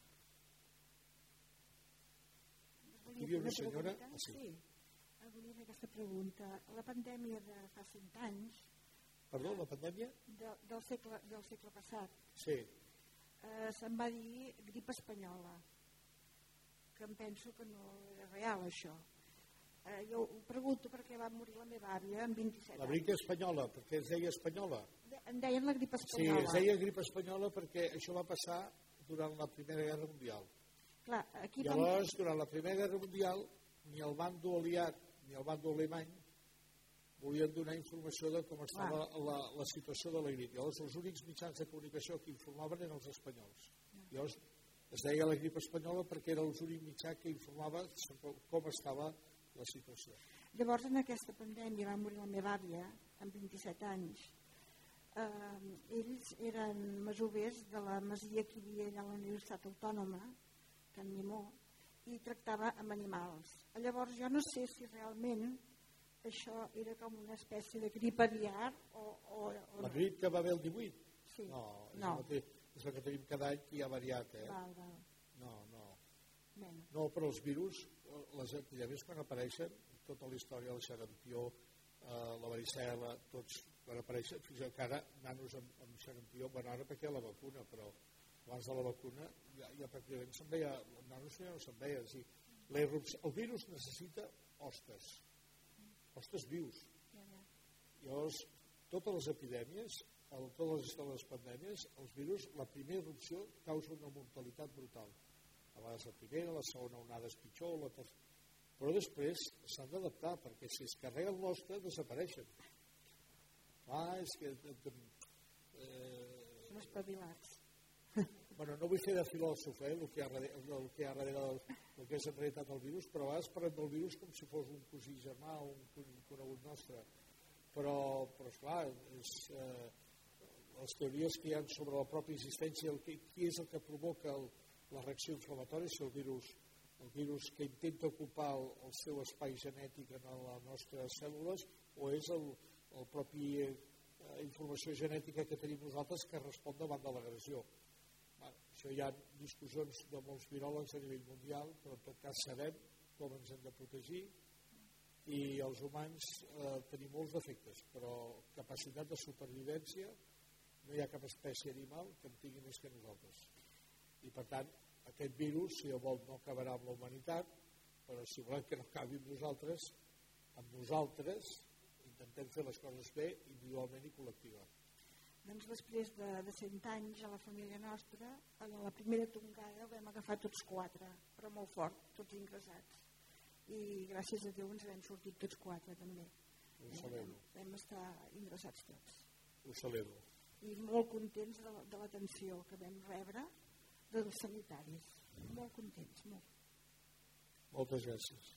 Hi havia una senyora... Ah, sí. Sí, volia fer aquesta pregunta. La pandèmia de fa cent anys... Perdó, la pandèmia? De, del, segle, del segle passat. Sí. Eh, se'n va dir grip espanyola, que em penso que no era real, això. Eh, jo ho pregunto perquè va morir la meva àvia amb vint-i-set anys. La grip espanyola, perquè es deia espanyola. De, en deien la grip Sí, espanyola. es deia grip espanyola perquè això va passar durant la Primera Guerra Mundial. Clar, aquí Llavors, durant la Primera Guerra Mundial, ni el bando aliat ni el bando alemany volien donar informació de com estava la, la situació de la grip. Llavors, els únics mitjans de comunicació que informaven eren els espanyols. Llavors, es deia la grip espanyola perquè era l'únic mitjà que informava com estava la situació. Llavors, en aquesta pandèmia va morir la meva àvia amb vint-i-set anys. Eh, ells eren masovers de la masia que hi havia allà a la Universitat Autònoma, Can Nimó, i tractava amb animals. Llavors, jo no sé si realment això era com una espècie de grip aviar o, o, o La grip que va haver el divuit? Sí. No, és, no. El que, és el que tenim cada any que hi ha variat. Eh? Val, val. No, no. Bueno. No, però els virus, les epidèmies quan apareixen, tota la història, el xarampió, eh, la varicel·la, tots quan apareixen, fins que ara nanos amb, amb xarampió, bueno, ara perquè hi ha la vacuna, però abans de la vacuna ja, ja pràcticament se'n veia, els nanos ja no se'n veia. És dir, la irrupció, el virus necessita hostes, hostes vius. Ja, ja. Llavors, totes les epidèmies, el, totes les, les pandèmies, els virus, la primera irrupció causa una mortalitat brutal. A vegades la primera, la segona onada és pitjor, la tercera... però després s'han d'adaptar, perquè si es carreguen l'hoste, desapareixen. Ah, és que... Eh, Són espavilats. Bueno, no vull fer de filòsof, eh, el que hi ha darrere, el que hi ha darrere del, del que és en realitat el virus, però a vegades parlem del virus com si fos un cosí germà o un conegut nostre. Però, però esclar, és, eh, les teories que hi ha sobre la pròpia existència, el que, qui és el que provoca el, la reacció inflamatòria, si el virus, el virus que intenta ocupar el, el seu espai genètic en les nostres cèl·lules, o és el, el propi eh, informació genètica que tenim nosaltres que respon davant de l'agressió. Bueno, això hi ha discussions de molts viròlegs a nivell mundial, però en tot cas sabem com ens hem de protegir i els humans eh, tenim molts defectes, però capacitat de supervivència no hi ha cap espècie animal que en tingui més que nosaltres. I per tant, aquest virus, si el vol, no acabarà amb la humanitat, però si volem que no acabi amb nosaltres, amb nosaltres intentem fer les coses bé, individualment i col·lectiva. Doncs després de, de cent anys a la família nostra, a la primera tongada vam agafar tots quatre, però molt fort, tots ingressats. I gràcies a Déu ens vam sortir tots quatre també. Ho celebro. Eh, vam estar ingressats tots. Ho celebro. I molt contents de, de l'atenció que vam rebre dels sanitaris. Molt contents, molt. Moltes gràcies.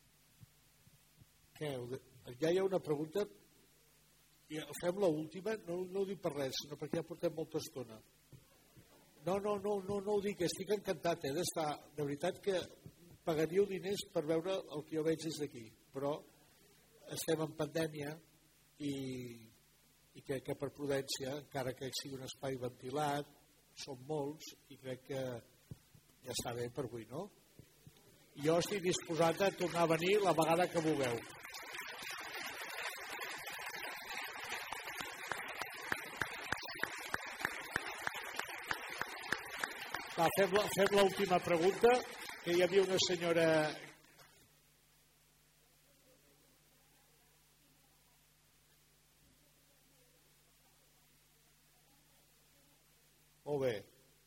Què? Ja hi ha una pregunta. Fem l'última, no, no ho dic per res, sinó perquè ja portem molta estona. No, no, no, no, no ho dic, estic encantat eh, d'estar. De veritat que pagaríeu diners per veure el que jo veig des d'aquí, però estem en pandèmia i, i crec que per prudència, encara que sigui un espai ventilat, som molts i crec que ja està bé per avui, no? Jo estic disposat a tornar a venir la vegada que vulgueu. Va, fem, la, fem l'última pregunta, que hi havia una senyora... Molt bé.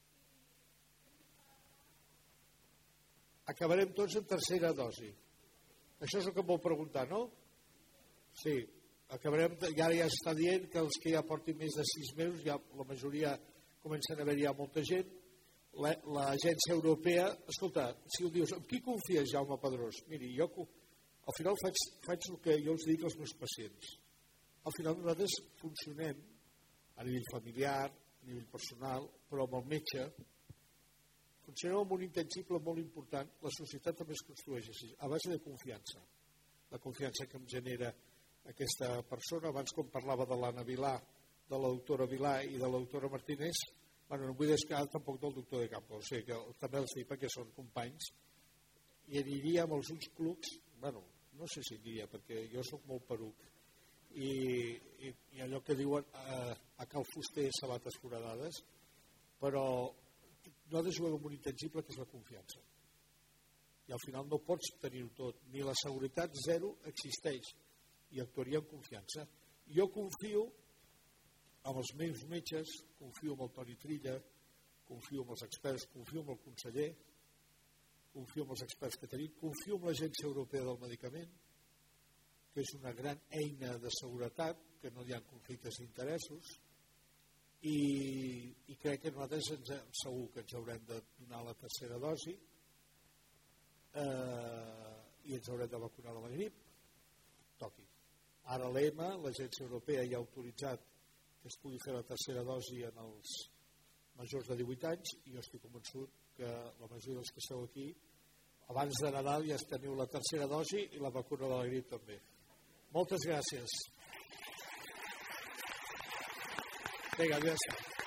Acabarem tots en tercera dosi. Això és el que em vol preguntar, no? Sí. Acabarem, i ara ja està dient que els que ja portin més de sis mesos, ja la majoria comencen a haver-hi ja molta gent. L'agència europea, escolta, si ho dius, amb qui confies, Jaume Pedrós? Miri, jo al final faig, faig el que jo els dic als meus pacients. Al final nosaltres funcionem a nivell familiar, a nivell personal, però amb el metge, funcionem amb un intangible molt important. La societat també es construeix així, a base de confiança. La confiança que em genera aquesta persona. Abans, quan parlava de l'Anna Vilà, de la doctora Vilà i de la doctora Martínez, bueno, no vull descar tampoc del doctor de Campo, o sigui que també els dic perquè són companys, i aniria amb els ulls clucs, bueno, no sé si diria, perquè jo sóc molt peruc, i, i, i allò que diuen a, a Cal Fuster, sabates foradades, però no ha de jugar amb un intangible que és la confiança. I al final no pots tenir-ho tot, ni la seguretat zero existeix, i actuaria amb confiança. Jo confio amb els meus metges, confio en el Toni Trilla, confio en els experts, confio en el conseller, confio en els experts que tenim, confio en l'Agència Europea del Medicament, que és una gran eina de seguretat, que no hi ha conflictes d'interessos, i, i crec que nosaltres ens, segur que ens haurem de donar la tercera dosi eh, i ens haurem de vacunar de la grip, toqui. Ara l'E M A, l'Agència Europea, ja ha autoritzat que es pugui fer la tercera dosi en els majors de divuit anys, i jo estic convençut que la majoria dels que esteu aquí, abans de Nadal ja teniu la tercera dosi i la vacuna de la grip també. Moltes gràcies. Vinga, gràcies.